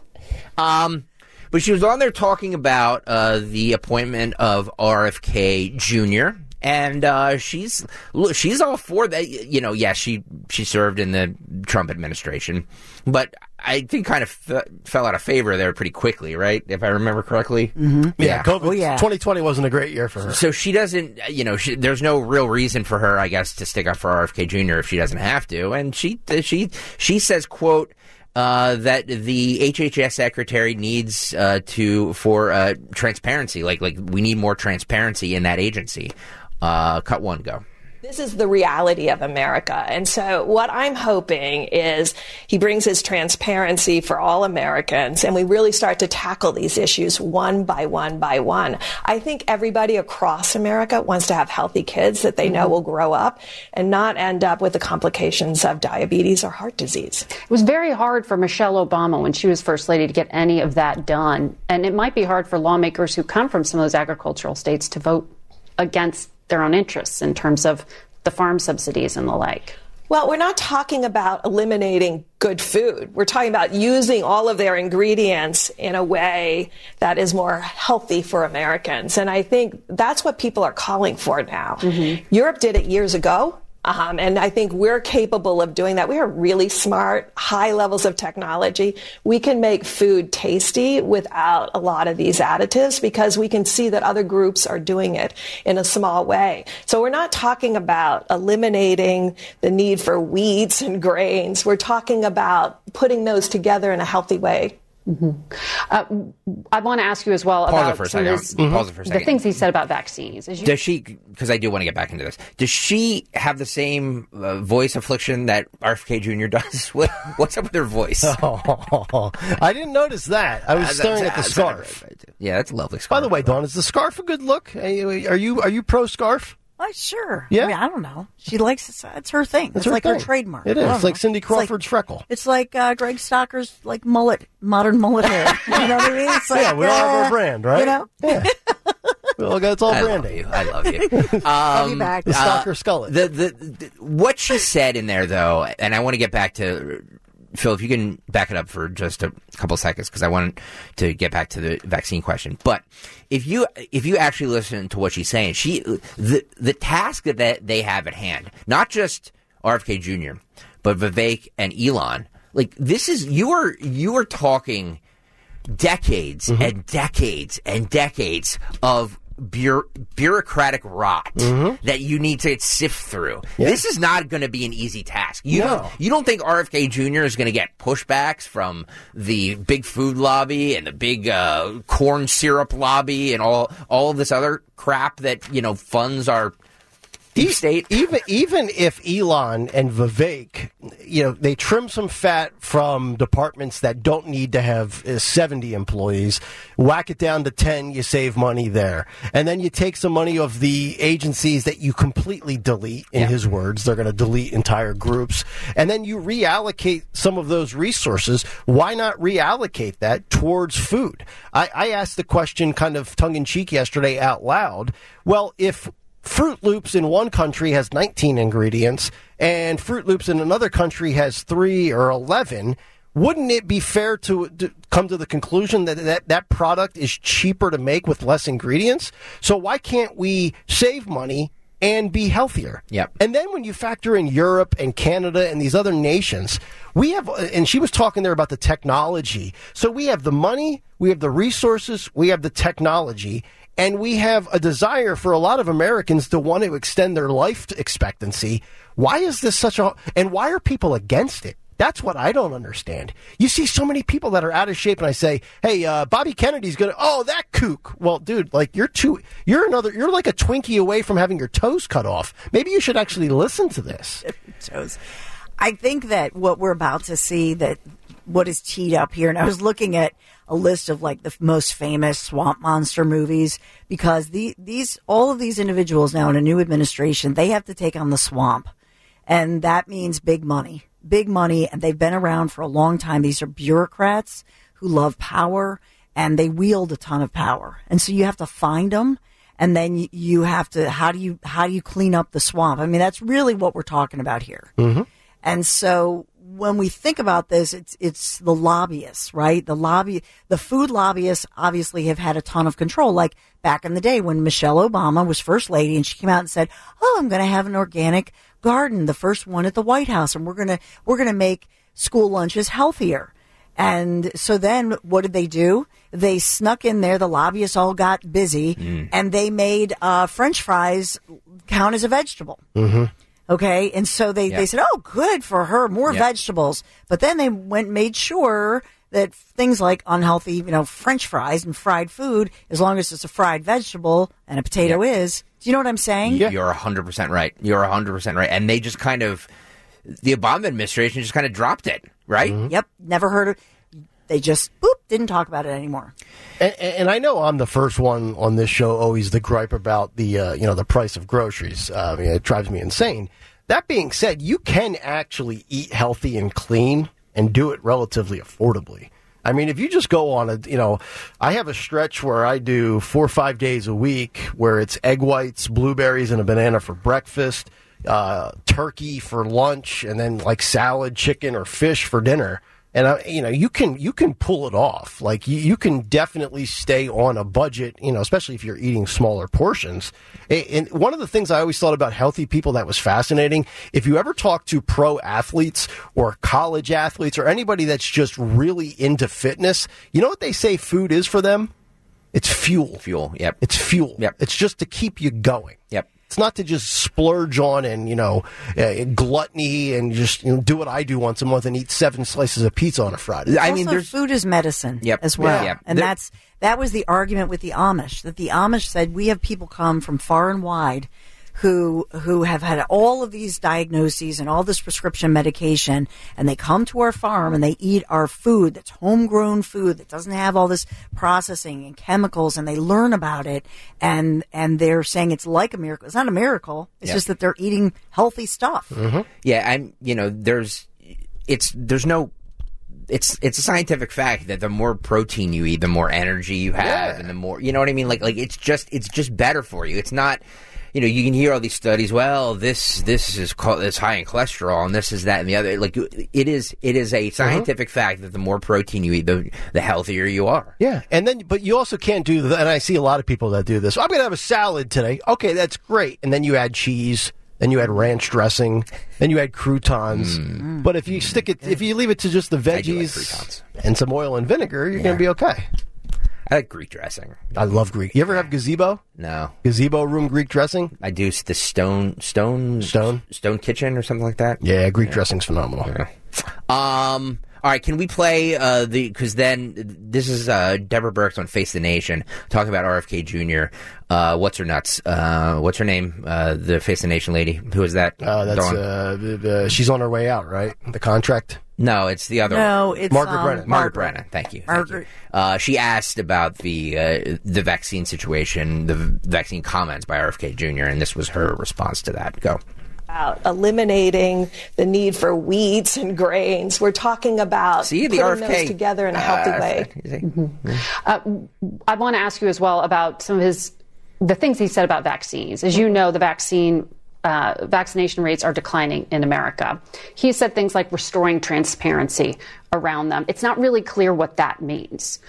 Um, but she was on there talking about uh, the appointment of R F K Junior And uh, she's she's all for that. You know, yes, she she served in the Trump administration, but I think kind of f- fell out of favor there pretty quickly, right? If I remember correctly. Mm-hmm. Yeah, yeah. COVID, oh, yeah. twenty twenty wasn't a great year for her. So she doesn't, you know, she, there's no real reason for her, I guess, to stick up for R F K Junior if she doesn't have to. And she she she says, quote, Uh, that the H H S secretary needs uh, to for uh, transparency, like like we need more transparency in that agency. Uh, cut one, go. This is the reality of America. And so what I'm hoping is he brings his transparency for all Americans, and we really start to tackle these issues one by one by one. I think everybody across America wants to have healthy kids that they know will grow up and not end up with the complications of diabetes or heart disease. It was very hard for Michelle Obama when she was First Lady to get any of that done. And it might be hard for lawmakers who come from some of those agricultural states to vote against their own interests in terms of the farm subsidies and the like. Well, we're not talking about eliminating good food. We're talking about using all of their ingredients in a way that is more healthy for Americans. And I think that's what people are calling for now. Mm-hmm. Europe did it years ago. Um, and I think we're capable of doing that. We are really smart, high levels of technology. We can make food tasty without a lot of these additives because we can see that other groups are doing it in a small way. So we're not talking about eliminating the need for wheats and grains. We're talking about putting those together in a healthy way. Mm-hmm. Uh, I want to ask you as well Pause about it for a some of second. his- Pause it for a the second. things he said about vaccines. As you- Does she, because I do want to get back into this, does she have the same uh, voice affliction that R F K Junior does? What, what's up with her voice? Oh, I didn't notice that. I was Uh, staring that's- at the that's not scarf. Yeah, that's a lovely scarf. By the way, Dawn, is the scarf a good look? Are you are you, are you pro scarf? Why, sure. Yeah? I mean, I don't know. She likes it. It's her thing. It's It's her like her thing. trademark. It I is. don't It's like know. Cindy It's like- Crawford's freckle. It's like uh, Greg Stocker's like mullet, modern mullet hair. You know what I mean? It's like, Yeah, we all have our uh, brand, right? You know? Yeah. Well, it's all I love branding. you. I love you. Um, I'll be back. The Stalker Skullet. The, the, the, what she said in there, though, and I want to get back to Phil, if you can back it up for just a couple seconds, because I want to get back to the vaccine question. But if you if you actually listen to what she's saying, she the the task that they have at hand, not just R F K Junior, but Vivek and Elon, like this is you are you are talking decades Mm-hmm. and decades and decades of bureau- bureaucratic rot Mm-hmm. that you need to sift through. Yeah. This is not going to be an easy task. You No. don't you don't think R F K Junior is going to get pushbacks from the big food lobby and the big uh, corn syrup lobby and all all of this other crap that, you know, funds our deep state? Even even if Elon and Vivek, you know, they trim some fat from departments that don't need to have uh, seventy employees, whack it down to ten, you save money there. And then you take some money of the agencies that you completely delete, in Yeah. his words. They're going to delete entire groups. And then you reallocate some of those resources. Why not reallocate that towards food? I, I asked the question kind of tongue-in-cheek yesterday out loud. Well, if Fruit Loops in one country has nineteen ingredients and Fruit Loops in another country has three or eleven, wouldn't it be fair to, to come to the conclusion that, that that product is cheaper to make with less ingredients? So why can't we save money and be healthier? Yep. And then when you factor in Europe and Canada and these other nations, we have, and she was talking there about the technology. So we have the money, we have the resources, we have the technology, and we have a desire for a lot of Americans to want to extend their life expectancy. Why is this such a, and why are people against it? That's what I don't understand. You see so many people that are out of shape, and I say, hey, uh, Bobby Kennedy's going to, oh, that kook. Well, dude, like, you're too, you're another, you're like a Twinkie away from having your toes cut off. Maybe you should actually listen to this. Toes. I think that what we're about to see, that what is teed up here, and I was looking at a list of like the most famous swamp monster movies, because the, these, all of these individuals now in a new administration, they have to take on the swamp. And that means big money, big money. And they've been around for a long time. These are bureaucrats who love power, and they wield a ton of power. And so you have to find them. And then you, you have to, how do you, how do you clean up the swamp? I mean, that's really what we're talking about here. Mm-hmm. And so when we think about this, it's it's the lobbyists, right? The lobby, the food lobbyists obviously have had a ton of control. Like back in the day when Michelle Obama was first lady and she came out and said, "Oh, I'm going to have an organic garden, the first one at the White House, and we're going to we're going to make school lunches healthier." And so then what did they do? They snuck in there. The lobbyists all got busy, Mm. and they made uh, French fries count as a vegetable. Mm-hmm. Okay, and so they, Yeah. they said, oh, good for her, more Yeah. vegetables. But then they went and made sure that things like unhealthy, you know, French fries and fried food, as long as it's a fried vegetable and a potato is. Do you know what I'm saying? You're one hundred percent right. You're one hundred percent right. And they just kind of, the Obama administration just kind of dropped it, right? Mm-hmm. Yep, never heard of They just, boop, didn't talk about it anymore. And, and I know I'm the first one on this show always to gripe about the uh, you know the price of groceries. Uh, I mean, it drives me insane. That being said, you can actually eat healthy and clean and do it relatively affordably. I mean, if you just go on a, you know, I have a stretch where I do four or five days a week where it's egg whites, blueberries, and a banana for breakfast, uh, turkey for lunch, and then like salad, chicken, or fish for dinner. And uh, you know, you can you can pull it off. Like you, you can definitely stay on a budget. You know, especially if you're eating smaller portions. And, and one of the things I always thought about healthy people that was fascinating. If you ever talk to pro athletes or college athletes or anybody that's just really into fitness, you know what they say food is for them? It's fuel. Fuel. Yep. It's fuel. Yep. It's just to keep you going. Yep. It's not to just splurge on and, you know, uh, gluttony and just, you know, do what I do once a month and eat seven slices of pizza on a Friday. I I mean, mean, there's food is medicine Yep. as well. Yeah. And There- that's that was the argument with the Amish, that the Amish said we have people come from far and wide who who have had all of these diagnoses and all this prescription medication, and they come to our farm and they eat our food that's homegrown food that doesn't have all this processing and chemicals, and they learn about it, and and they're saying it's like a miracle. It's not a miracle. It's Yeah. just that they're eating healthy stuff. Mm-hmm. Yeah, I'm. You know, there's, it's there's no. It's it's a scientific fact that the more protein you eat, the more energy you have, Yeah. and the more, you know what I mean. Like like it's just it's just better for you. It's not. You know, you can hear all these studies. Well, this this is called, it's high in cholesterol, and this is that, and the other. Like it is, it is a scientific fact that the more protein you eat, the the healthier you are. Yeah, and then, but you also can't do that. And I see a lot of people that do this. I'm going to have a salad today. Okay, that's great. And then you add cheese, then you add ranch dressing, then you add croutons. Mm. But if you stick it, if you leave it to just the I do like veggies croutons. and some oil and vinegar, you're Yeah. going to be okay. I like Greek dressing. I love Greek. You ever have gazebo? No. Gazebo room Greek dressing? I do s- the stone stone Stone? stone kitchen or something like that. Yeah, Greek dressing's phenomenal. Um. All right, can we play uh, the? Because then this is uh, Deborah Burks on Face the Nation talking about R F K Junior Uh, what's her nuts? Uh, what's her name? Uh, the Face the Nation lady. Who is that? Uh, that's Dawn? uh, the, the, she's on her way out, right? The contract. No, it's the other No, one. it's Margaret um, Brennan. Margaret Brennan. Thank you. Thank Margaret. you. Uh, she asked about the uh, the vaccine situation, the v- vaccine comments by R F K Junior, and this was her response to that. Go. About eliminating the need for wheats and grains. We're talking about See, the putting R F K those together in a healthy uh, way. Mm-hmm. Uh, I want to ask you as well about some of his the things he said about vaccines. As you know, the vaccine uh, vaccination rates are declining in America. He said things like restoring transparency around them. It's not really clear what that means.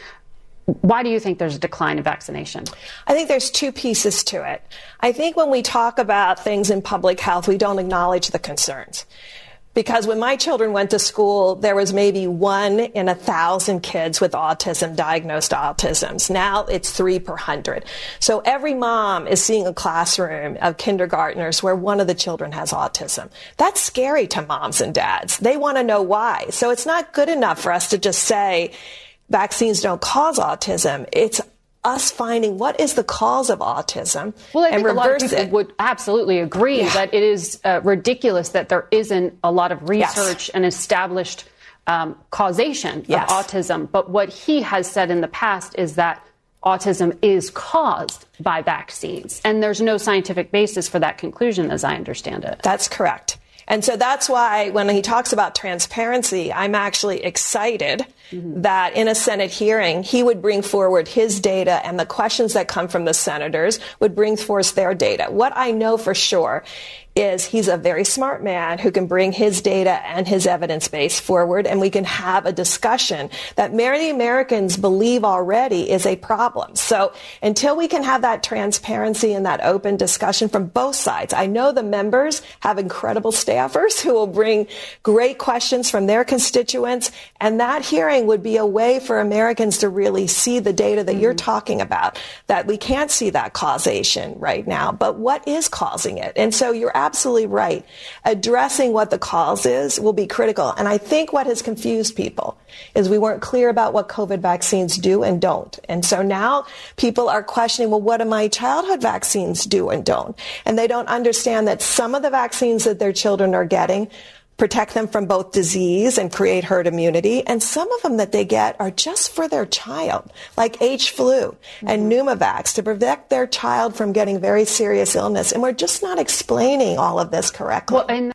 Why do you think there's a decline in vaccination? I think there's two pieces to it. I think when we talk about things in public health, we don't acknowledge the concerns. Because when my children went to school, there was maybe one in a thousand kids with autism, diagnosed autisms. Now it's three per hundred. So every mom is seeing a classroom of kindergartners where one of the children has autism. That's scary to moms and dads. They want to know why. So it's not good enough for us to just say vaccines don't cause autism. It's us finding what is the cause of autism Well, I and think a lot of reverse people it. would absolutely agree Yeah. that it is uh, ridiculous that there isn't a lot of Yes. research and established um, causation Yes. of autism. But what he has said in the past is that autism is caused by vaccines. And there's no scientific basis for that conclusion, as I understand it. That's correct. And so that's why when he talks about transparency, I'm actually excited mm-hmm. that in a Senate hearing, he would bring forward his data and the questions that come from the senators would bring forth their data. What I know for sure is he's a very smart man who can bring his data and his evidence base forward, and we can have a discussion that many Americans believe already is a problem. So until we can have that transparency and that open discussion from both sides, I know the members have incredible staffers who will bring great questions from their constituents, and that hearing would be a way for Americans to really see the data that mm-hmm. you're talking about, that we can't see that causation right now, but what is causing it? And so you're absolutely right. Addressing what the cause is will be critical. And I think what has confused people is we weren't clear about what COVID vaccines do and don't. And so now people are questioning, well, what do my childhood vaccines do and don't? And they don't understand that some of the vaccines that their children are getting protect them from both disease and create herd immunity. And some of them that they get are just for their child, like H flu and Pneumovax, to protect their child from getting very serious illness. And we're just not explaining all of this correctly. Well, and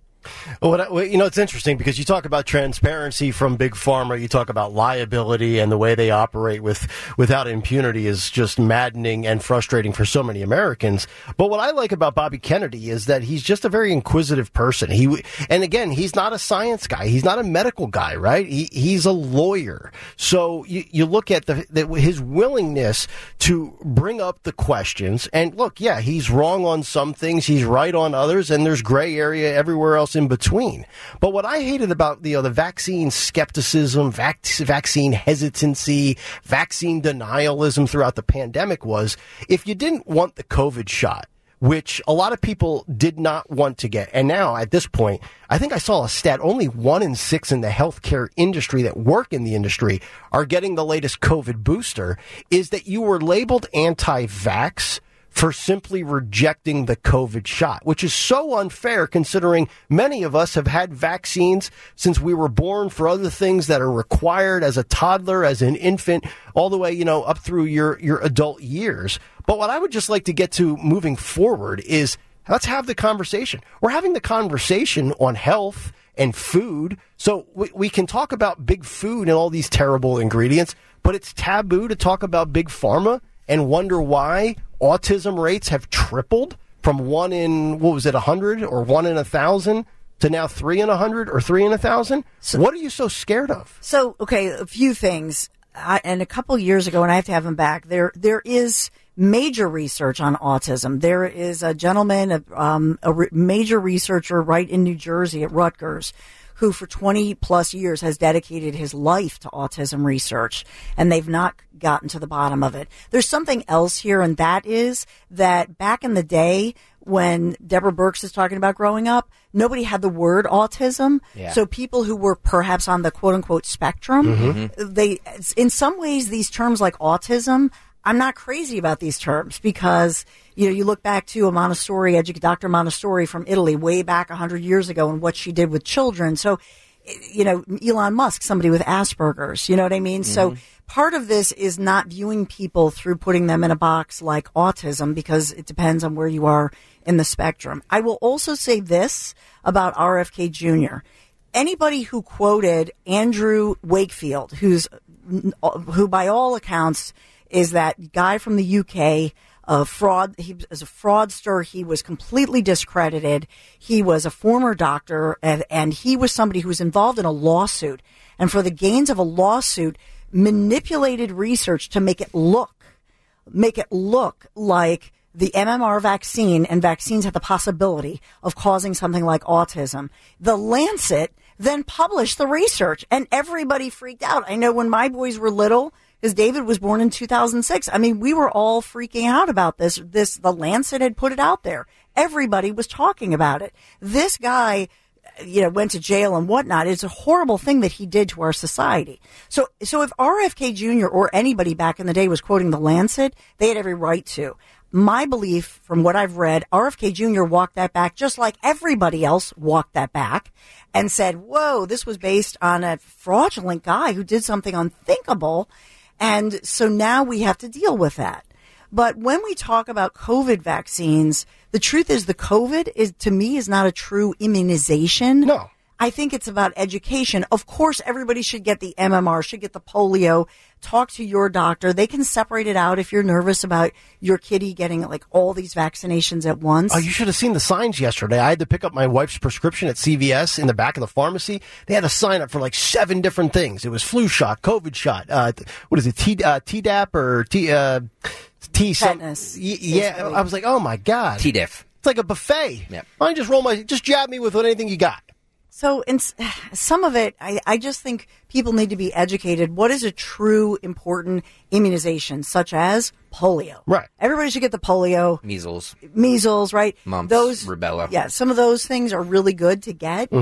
What I, well, you know, it's interesting because you talk about transparency from Big Pharma. You talk about liability and the way they operate with without impunity is just maddening and frustrating for so many Americans. But what I like about Bobby Kennedy is that he's just a very inquisitive person. He and again, he's not a science guy. He's not a medical guy, right? He, he's a lawyer. So you, you look at the, the his willingness to bring up the questions. And look, yeah, he's wrong on some things. He's right on others. And there's gray area everywhere else in between. But what I hated about the, you know, the vaccine skepticism, vac- vaccine hesitancy, vaccine denialism throughout the pandemic was if you didn't want the COVID shot, which a lot of people did not want to get. And now at this point, I think I saw a stat, only one in six in the healthcare industry that work in the industry are getting the latest COVID booster, is that you were labeled anti-vax for simply rejecting the COVID shot, which is so unfair considering many of us have had vaccines since we were born for other things that are required as a toddler, as an infant, all the way, you know, up through your, your adult years. But what I would just like to get to moving forward is let's have the conversation. We're having the conversation on health and food. So we, we can talk about big food and all these terrible ingredients, but it's taboo to talk about big pharma and wonder why autism rates have tripled from one in, what was it, a hundred or one in a thousand to now three in a hundred or three in a thousand? So, what are you so scared of? So, okay, a few things. I, and a couple years ago, and I have to have him back, there there is major research on autism. There is a gentleman, a, um, a re- major researcher right in New Jersey at Rutgers, who for twenty plus years has dedicated his life to autism research, and they've not gotten to the bottom of it. There's something else here, and that is that back in the day when Deborah Birx is talking about growing up, nobody had the word autism. Yeah. So people who were perhaps on the quote unquote spectrum, mm-hmm. they, in some ways, these terms like autism, I'm not crazy about these terms because, you know, you look back to a Montessori, edu- Doctor Montessori from Italy way back one hundred years ago and what she did with children. So, you know, Elon Musk, somebody with Asperger's, you know what I mean? Mm-hmm. So part of this is not viewing people through putting them in a box like autism because it depends on where you are in the spectrum. I will also say this about R F K Junior Anybody who quoted Andrew Wakefield, who's, who by all accounts is that guy from the U K, a fraud. He was a fraudster. He was completely discredited. He was a former doctor, and, and he was somebody who was involved in a lawsuit. And for the gains of a lawsuit, manipulated research to make it look, make it look like the M M R vaccine and vaccines have the possibility of causing something like autism. The Lancet then published the research, and everybody freaked out. I know when my boys were little, because David was born in two thousand six. I mean, we were all freaking out about this. This, the Lancet had put it out there. Everybody was talking about it. This guy, you know, went to jail and whatnot. It's a horrible thing that he did to our society. So, so if R F K Junior or anybody back in the day was quoting the Lancet, they had every right to. My belief, from what I've read, R F K Junior walked that back just like everybody else walked that back and said, whoa, this was based on a fraudulent guy who did something unthinkable. And so now we have to deal with that. But when we talk about COVID vaccines, the truth is the COVID is, to me, is not a true immunization. No. I think it's about education. Of course, everybody should get the M M R, should get the polio. Talk to your doctor. They can separate it out if you're nervous about your kitty getting like all these vaccinations at once. Oh, you should have seen the signs yesterday. I had to pick up my wife's prescription at C V S in the back of the pharmacy. They had a sign up for like seven different things. It was flu shot, COVID shot, uh, what is it, T, uh, Tdap or T, uh, T, Tetanus. Y- yeah, I was like, oh my God. Tdiff. It's like a buffet. Yep. Why don't you just roll my, just jab me with anything you got. So in some of it, I, I just think people need to be educated. What is a true important immunization, such as polio? Right. Everybody should get the polio. Measles. Measles, right? Mumps. Those, Rubella. Yeah, some of those things are really good to get. Mm-hmm.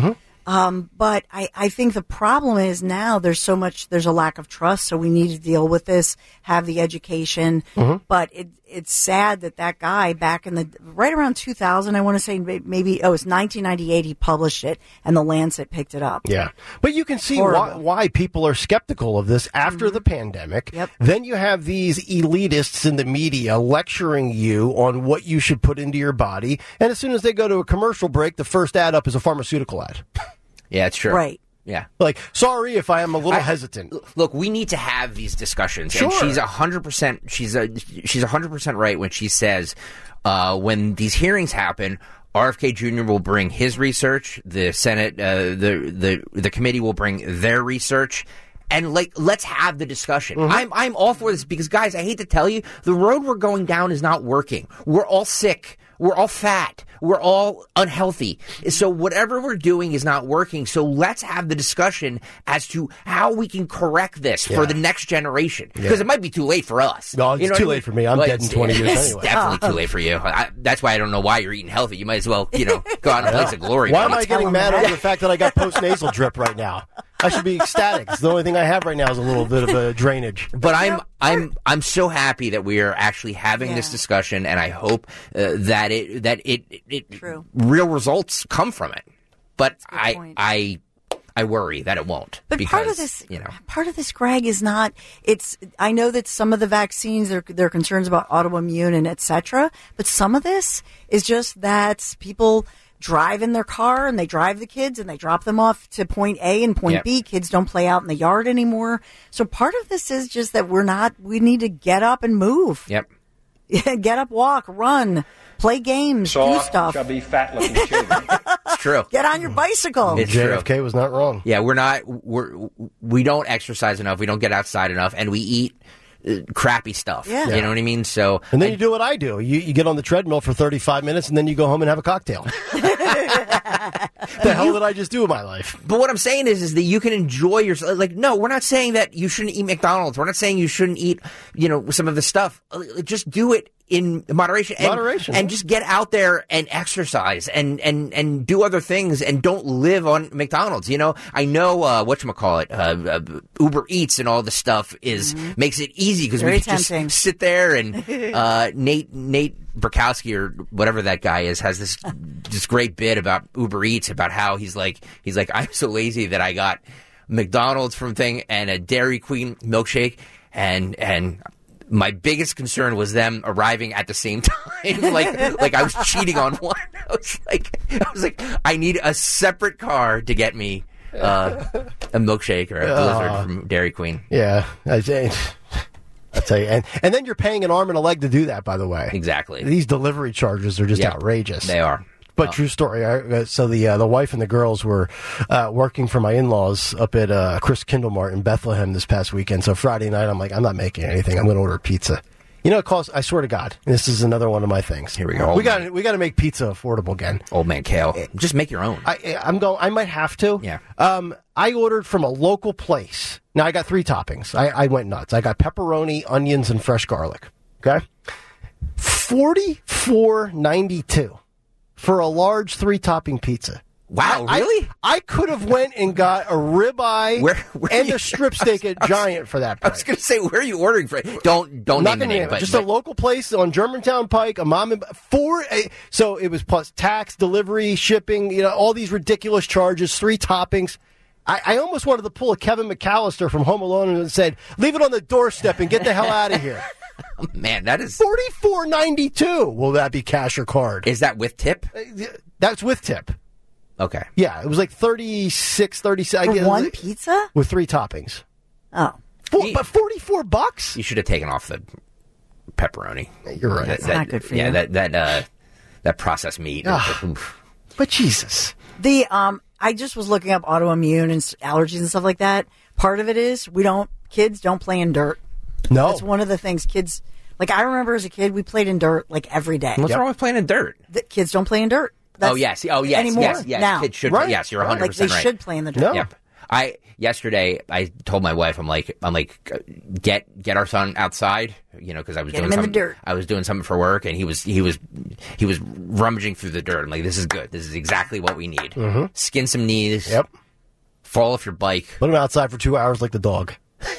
Um, but I, I think the problem is now there's so much, there's a lack of trust, so we need to deal with this, have the education. Mm-hmm. But it, it's sad that that guy back in the, right around two thousand, I want to say maybe, oh, it's nineteen ninety-eight, he published it, and the Lancet picked it up. Yeah. But you can see why, why people are skeptical of this after mm-hmm. the pandemic. Yep. Then you have these elitists in the media lecturing you on what you should put into your body. And as soon as they go to a commercial break, the first ad up is a pharmaceutical ad. Yeah, it's true. Right. Yeah. Like, sorry if I am a little I, hesitant. Look, we need to have these discussions. Sure. And she's one hundred percent, she's a, she's one hundred percent right when she says, uh, when these hearings happen, R F K Junior will bring his research, the Senate, uh, the, the, the committee will bring their research. And like, let's have the discussion. Mm-hmm. I'm, I'm all for this because, guys, I hate to tell you, the road we're going down is not working. We're all sick. We're all fat. We're all unhealthy. So whatever we're doing is not working. So let's have the discussion as to how we can correct this yeah. for the next generation. Because yeah. it might be too late for us. No, it's you know too I mean? late for me. I'm like, dead in twenty years it's anyway. It's definitely too late for you. I, that's why I don't know why you're eating healthy. You might as well, you know, go out in a place of glory. Why am I getting mad over the fact that I got post-nasal drip right now? I should be ecstatic. It's the only thing I have right now is a little bit of a drainage. But I'm I'm I'm so happy that we are actually having yeah. this discussion, and I hope uh, that it that it, it, it True. real results come from it. But I point. I I worry that it won't. But because, part of this, you know, part of this, Greg, is not. It's. I know that some of the vaccines, there there are concerns about autoimmune and et cetera. But some of this is just that people drive in their car and they drive the kids and they drop them off to point A and point yep. B. Kids don't play out in the yard anymore. So part of this is just that we're not, we need to get up and move. Yep. Get up, walk, run, play games, Soft, do stuff. chubby, fat-looking children. It's true. Get on your bicycle. It's J F K true. was not wrong. Yeah, we're not, we're, we don't exercise enough. We don't get outside enough, and we eat uh, crappy stuff. Yeah. You know what I mean? So, and then I, you do what I do. You, you get on the treadmill for thirty-five minutes, and then you go home and have a cocktail. The hell did I just do in my life? But what I'm saying is, is that you can enjoy yourself. Like, no, we're not saying that you shouldn't eat McDonald's. We're not saying you shouldn't eat, you know, some of the stuff. Just do it in moderation. And, moderation. And just get out there and exercise and, and, and do other things and don't live on McDonald's. You know, I know, uh, whatchamacallit, uh, uh, Uber Eats and all this stuff is, mm-hmm. makes it easy because we can tempting. just sit there and, uh, Nate, Nate, Burkowski or whatever that guy is has this this great bit about Uber Eats about how he's like he's like I'm so lazy that I got McDonald's from thing and a Dairy Queen milkshake and and my biggest concern was them arriving at the same time like like I was cheating on one. I was like I was like I need a separate car to get me uh, a milkshake or a Blizzard uh, from Dairy Queen. Yeah, I think. I'll tell you, and and then you're paying an arm and a leg to do that. By the way, exactly. These delivery charges are just yep. outrageous. They are. But oh. true story. I, so the uh, the wife and the girls were uh, working for my in-laws up at uh, Chris Kindlemart in Bethlehem this past weekend. So Friday night, I'm like, I'm not making anything. I'm going to order pizza. You know, it costs. I swear to God, this is another one of my things. Here we go. We got we got to make pizza affordable again. Old man Kale, just make your own. I, I'm going. I might have to. Yeah. Um, I ordered from a local place. Now I got three toppings. I, I went nuts. I got pepperoni, onions, and fresh garlic. Okay. Forty-four ninety-two for a large three-topping pizza. Wow, really? I, I could have went and got a ribeye where, where and you, a strip steak at Giant for that price. I was going to say, where are you ordering from? Don't don't Not name the name. But, just but, a local place on Germantown Pike. A mom and four. A, so it was plus tax, delivery, shipping. You know, all these ridiculous charges. Three toppings. I, I almost wanted to pull a Kevin McAllister from Home Alone and said, "Leave it on the doorstep and get the hell out of here." Oh, man, that is forty-four ninety-two. Will that be cash or card? Is that with tip? That's with tip. Okay. Yeah, it was like thirty-six, thirty-seven. For one pizza? With three toppings. Oh. Four, but forty-four bucks? You should have taken off the pepperoni. You're right. That, That's that, not good for yeah, you. that that uh, that processed meat. But Jesus. The um, I just was looking up autoimmune and allergies and stuff like that. Part of it is we don't, kids don't play in dirt. No. That's one of the things kids, like I remember as a kid, we played in dirt like every day. What's Yep. wrong with playing in dirt? The kids don't play in dirt. That's oh, yes. Oh, yes. anymore Yes, yes. now. Kids should. Right. Yes, you're Right. one hundred Like percent they right. should play in the dirt. No. Yep. I yesterday I told my wife I'm like I'm like get get our son outside, you know, because I was Get doing him in something. the dirt. I was doing something for work, and he was he was he was rummaging through the dirt. I'm like, this is good. This is exactly what we need. Mhm. Skin some knees. Yep. Fall off your bike. Put him outside for two hours like the dog.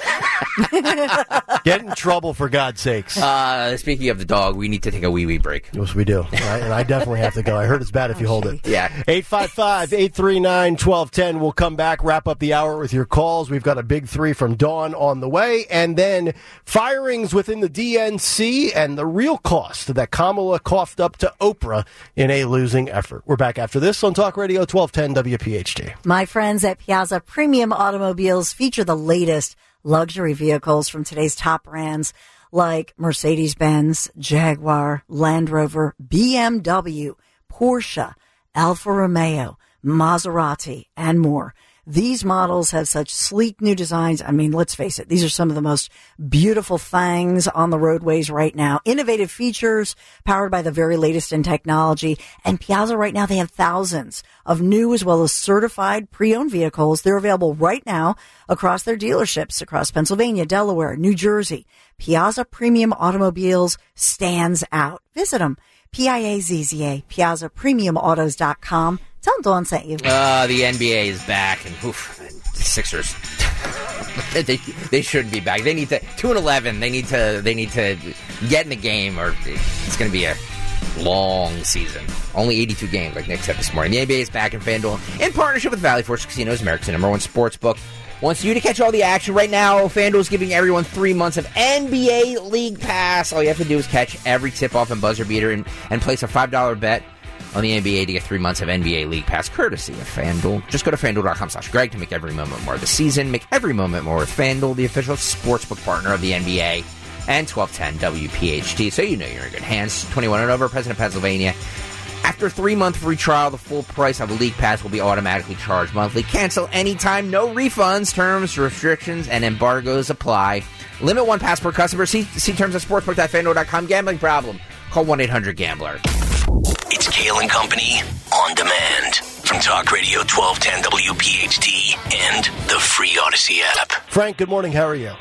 Get in trouble, for God's sakes. Uh, speaking of the dog, we need to take a wee wee break. Yes, we do. I, and I definitely have to go. I heard it's bad if you hold it. Yeah. eight five five, eight three nine, one two one zero. We'll come back, wrap up the hour with your calls. We've got a big three from Dawn on the way. And then firings within the D N C and the real cost that Kamala coughed up to Oprah in a losing effort. We're back after this on Talk Radio twelve ten W P H T. My friends at Piazza Premium Automobiles feature the latest luxury vehicles from today's top brands like Mercedes-Benz, Jaguar, Land Rover, B M W, Porsche, Alfa Romeo, Maserati, and more. These models have such sleek new designs. I mean, let's face it, these are some of the most beautiful things on the roadways right now. Innovative features powered by the very latest in technology. And Piazza right now, they have thousands of new as well as certified pre-owned vehicles. They're available right now across their dealerships across Pennsylvania, Delaware, New Jersey. Piazza Premium Automobiles stands out. Visit them. P I A Z Z A, piazza premium autos dot com. Tell them Dawn sent you. Uh, the N B A is back, and oof, the Sixers. they they shouldn't be back. They need to two and eleven. They need to they need to get in the game, or it's going to be a long season. Only eighty-two games, like Nick said this morning. The N B A is back in FanDuel in partnership with Valley Forge Casinos, America's number one sports book. Wants you to catch all the action. Right now, FanDuel is giving everyone three months of N B A League Pass. All you have to do is catch every tip-off and buzzer beater and, and place a five dollar bet on the N B A to get three months of N B A League Pass, courtesy of FanDuel. Just go to FanDuel.com slash Greg to make every moment more of the season. Make every moment more with FanDuel, the official sportsbook partner of the N B A and twelve ten W P H T. So you know you're in good hands. twenty-one and over, President of Pennsylvania. After a three-month free trial, the full price of a League Pass will be automatically charged monthly. Cancel anytime, no refunds. Terms, restrictions, and embargoes apply. Limit one pass per customer. See, see terms at sportsbook dot fan duel dot com. Gambling problem? Call one eight hundred gambler. It's Kale and Company on demand from Talk Radio twelve ten W P H T and the free Odyssey app. Frank, good morning. How are you?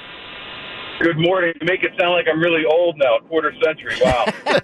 Good morning. You make it sound like I'm really old now, quarter century. Wow.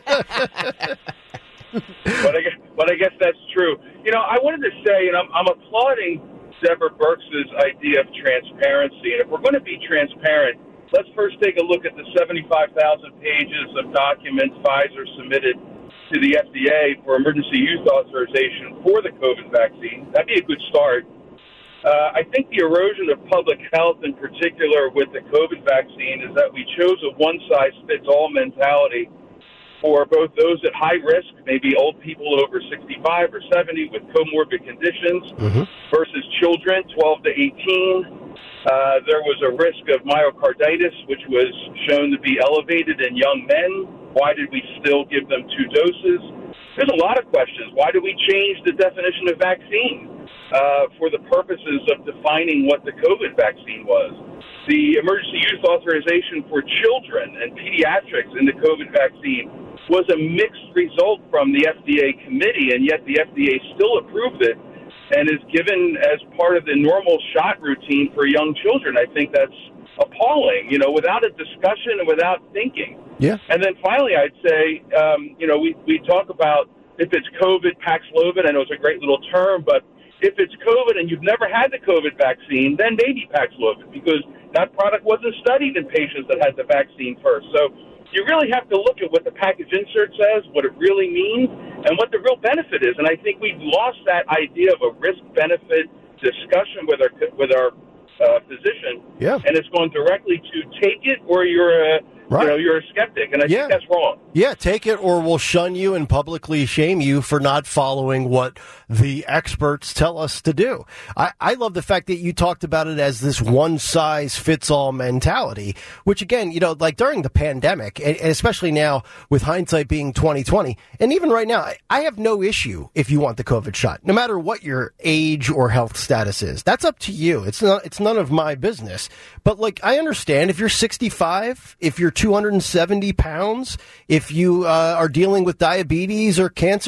but, I guess, but I guess that's true. You know, I wanted to say, and I'm, I'm applauding Deborah Birx's idea of transparency. And if we're going to be transparent, let's first take a look at the seventy-five thousand pages of documents Pfizer submitted to the F D A for emergency use authorization for the COVID vaccine. That'd be a good start. Uh, I think the erosion of public health, in particular with the COVID vaccine, is that we chose a one-size-fits-all mentality for both those at high risk, maybe old people over sixty-five or seventy with comorbid conditions, mm-hmm. versus children twelve to eighteen. Uh, there was a risk of myocarditis, which was shown to be elevated in young men. Why did we still give them two doses? There's a lot of questions. Why did we change the definition of vaccine uh, for the purposes of defining what the COVID vaccine was? The emergency use authorization for children and pediatrics in the COVID vaccine was a mixed result from the F D A committee, and yet the F D A still approved it and is given as part of the normal shot routine for young children. I think that's appalling, you know, without a discussion and without thinking. Yeah. And then finally, I'd say, um, you know, we, we talk about if it's COVID, Paxlovid. I know it's a great little term, but if it's COVID and you've never had the COVID vaccine, then maybe Paxlovid, because that product wasn't studied in patients that had the vaccine first. So you really have to look at what the package insert says, what it really means, and what the real benefit is. And I think we've lost that idea of a risk-benefit discussion with our with our uh, physician. Yeah. And it's gone directly to take it or you're a Right. you know you're a skeptic, and I Yeah. think that's wrong. Yeah, take it or we'll shun you and publicly shame you for not following what the experts tell us to do. I, I love the fact that you talked about it as this one-size-fits-all mentality, which, again, you know, like during the pandemic, and, and especially now with hindsight being twenty twenty, and even right now, I, I have no issue if you want the COVID shot, no matter what your age or health status is. That's up to you. It's not. It's none of my business. But, like, I understand if you're sixty-five, if you're two hundred seventy pounds, if you uh, are dealing with diabetes or cancer,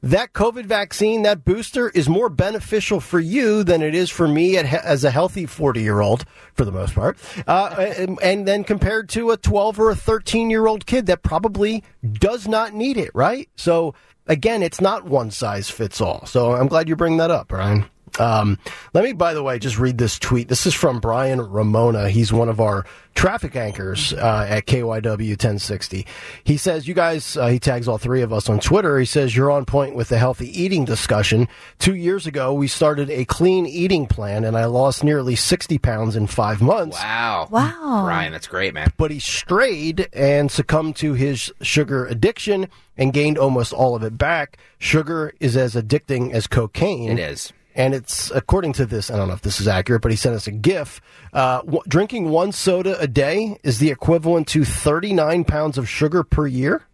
that COVID vaccine, that booster, is more beneficial for you than it is for me at, as a healthy forty-year-old, for the most part, uh, and, and then compared to a twelve or a thirteen-year-old kid that probably does not need it, right? So, again, it's not one size fits all. So I'm glad you bring that up, Brian. Um, let me, by the way, just read this tweet. This is from Brian Ramona. He's one of our traffic anchors uh, at K Y W ten sixty. He says, you guys, uh, he tags all three of us on Twitter. He says, you're on point with the healthy eating discussion. Two years ago, we started a clean eating plan, and I lost nearly sixty pounds in five months. Wow. Wow. Brian, that's great, man. But he strayed and succumbed to his sugar addiction and gained almost all of it back. Sugar is as addicting as cocaine. It is. And it's, according to this, I don't know if this is accurate, but he sent us a GIF. Uh, w- drinking one soda a day is the equivalent to thirty-nine pounds of sugar per year.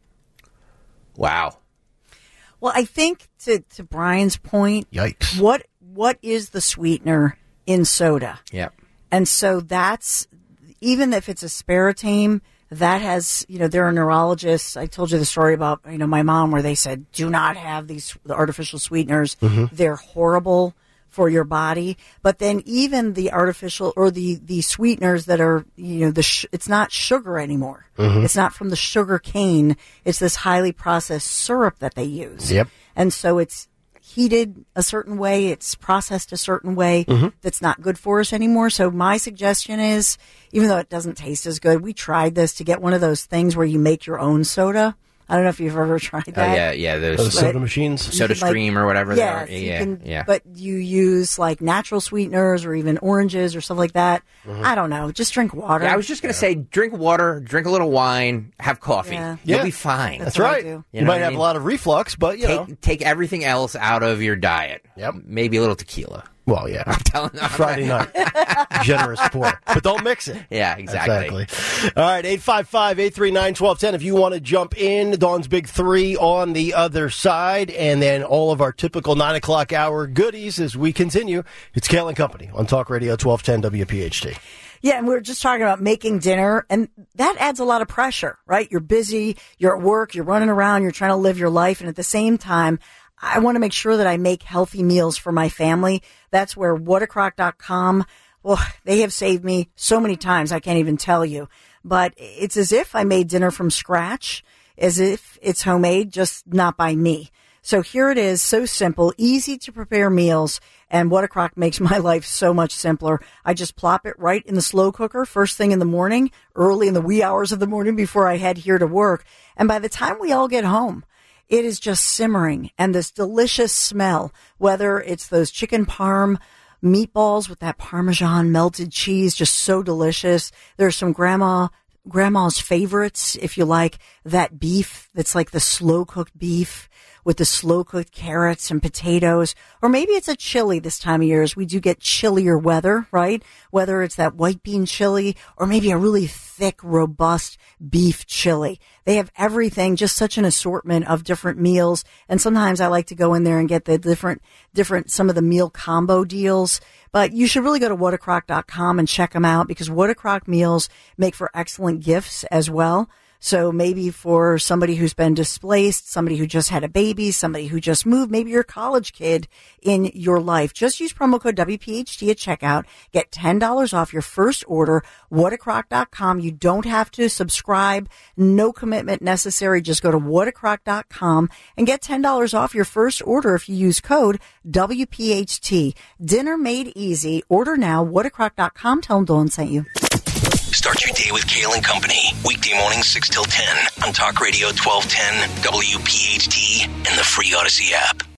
Wow. Well, I think to, to Brian's point, Yikes. what what is the sweetener in soda? Yep. And so that's, even if it's aspartame, that has, you know, there are neurologists. I told you the story about, you know, my mom where they said, do not have these artificial sweeteners. Mm-hmm. They're horrible for your body. But then even the artificial or the, the sweeteners that are, you know, the sh- it's not sugar anymore. Mm-hmm. It's not from the sugar cane. It's this highly processed syrup that they use. Yep. And so it's heated a certain way, it's processed a certain way mm-hmm. that's not good for us anymore. So my suggestion is, even though it doesn't taste as good, we tried this to get one of those things where you make your own soda. I don't know if you've ever tried that. Oh, yeah, yeah. Those, those soda machines. Soda can, like, Stream or whatever yeah, they are. you Yeah, can, yeah. But you use like natural sweeteners or even oranges or stuff like that. Mhm. I don't know. Just drink water. Yeah, I was just going to say, drink water, drink a little wine, have coffee. Yeah. You'll Yeah. be fine. That's, right. You, You, know might what I have mean? a lot of reflux, but, you take, know. Take everything else out of your diet. Yep. Maybe a little tequila. Well, yeah. I'm telling you. Friday night. Generous pour. But don't mix it. Yeah, exactly. Exactly. All right, eight five five, eight three nine, one two one zero if you want to jump in. Dawn's Big Three on the other side, and then all of our typical nine o'clock hour goodies as we continue. It's Kale and Company on Talk Radio twelve ten W P H T. Yeah, and we were just talking about making dinner, and that adds a lot of pressure, right? You're busy, you're at work, you're running around, you're trying to live your life, and at the same time, I want to make sure that I make healthy meals for my family. That's where Whatacrock dot com, well, they have saved me so many times, I can't even tell you. But it's as if I made dinner from scratch, as if it's homemade, just not by me. So here it is, so simple, easy to prepare meals, and Whatacrock makes my life so much simpler. I just plop it right in the slow cooker first thing in the morning, early in the wee hours of the morning before I head here to work. And by the time we all get home, it is just simmering, and this delicious smell, whether it's those chicken parm meatballs with that Parmesan melted cheese, just so delicious. There's some grandma, grandma's favorites, if you like, that beef that's like the slow cooked beef with the slow cooked carrots and potatoes. Or maybe it's a chili this time of year, as we do get chillier weather, right? Whether it's that white bean chili or maybe a really thick, robust beef chili. They have everything, just such an assortment of different meals. And sometimes I like to go in there and get the different, different, some of the meal combo deals. But you should really go to Whatacrock dot com and check them out, because Whatacrock meals make for excellent gifts as well. So maybe for somebody who's been displaced, somebody who just had a baby, somebody who just moved, maybe your college kid in your life, just use promo code W P H T at checkout. Get ten dollars off your first order. Whatacrock dot com. You don't have to subscribe. No commitment necessary. Just go to Whatacrock dot com and get ten dollars off your first order if you use code W P H T. Dinner made easy. Order now. Whatacrock dot com. Tell them Dawn sent you. Start your day with Kale and Company. Weekday mornings six till ten on Talk Radio twelve ten, W P H T, and the free Odyssey app.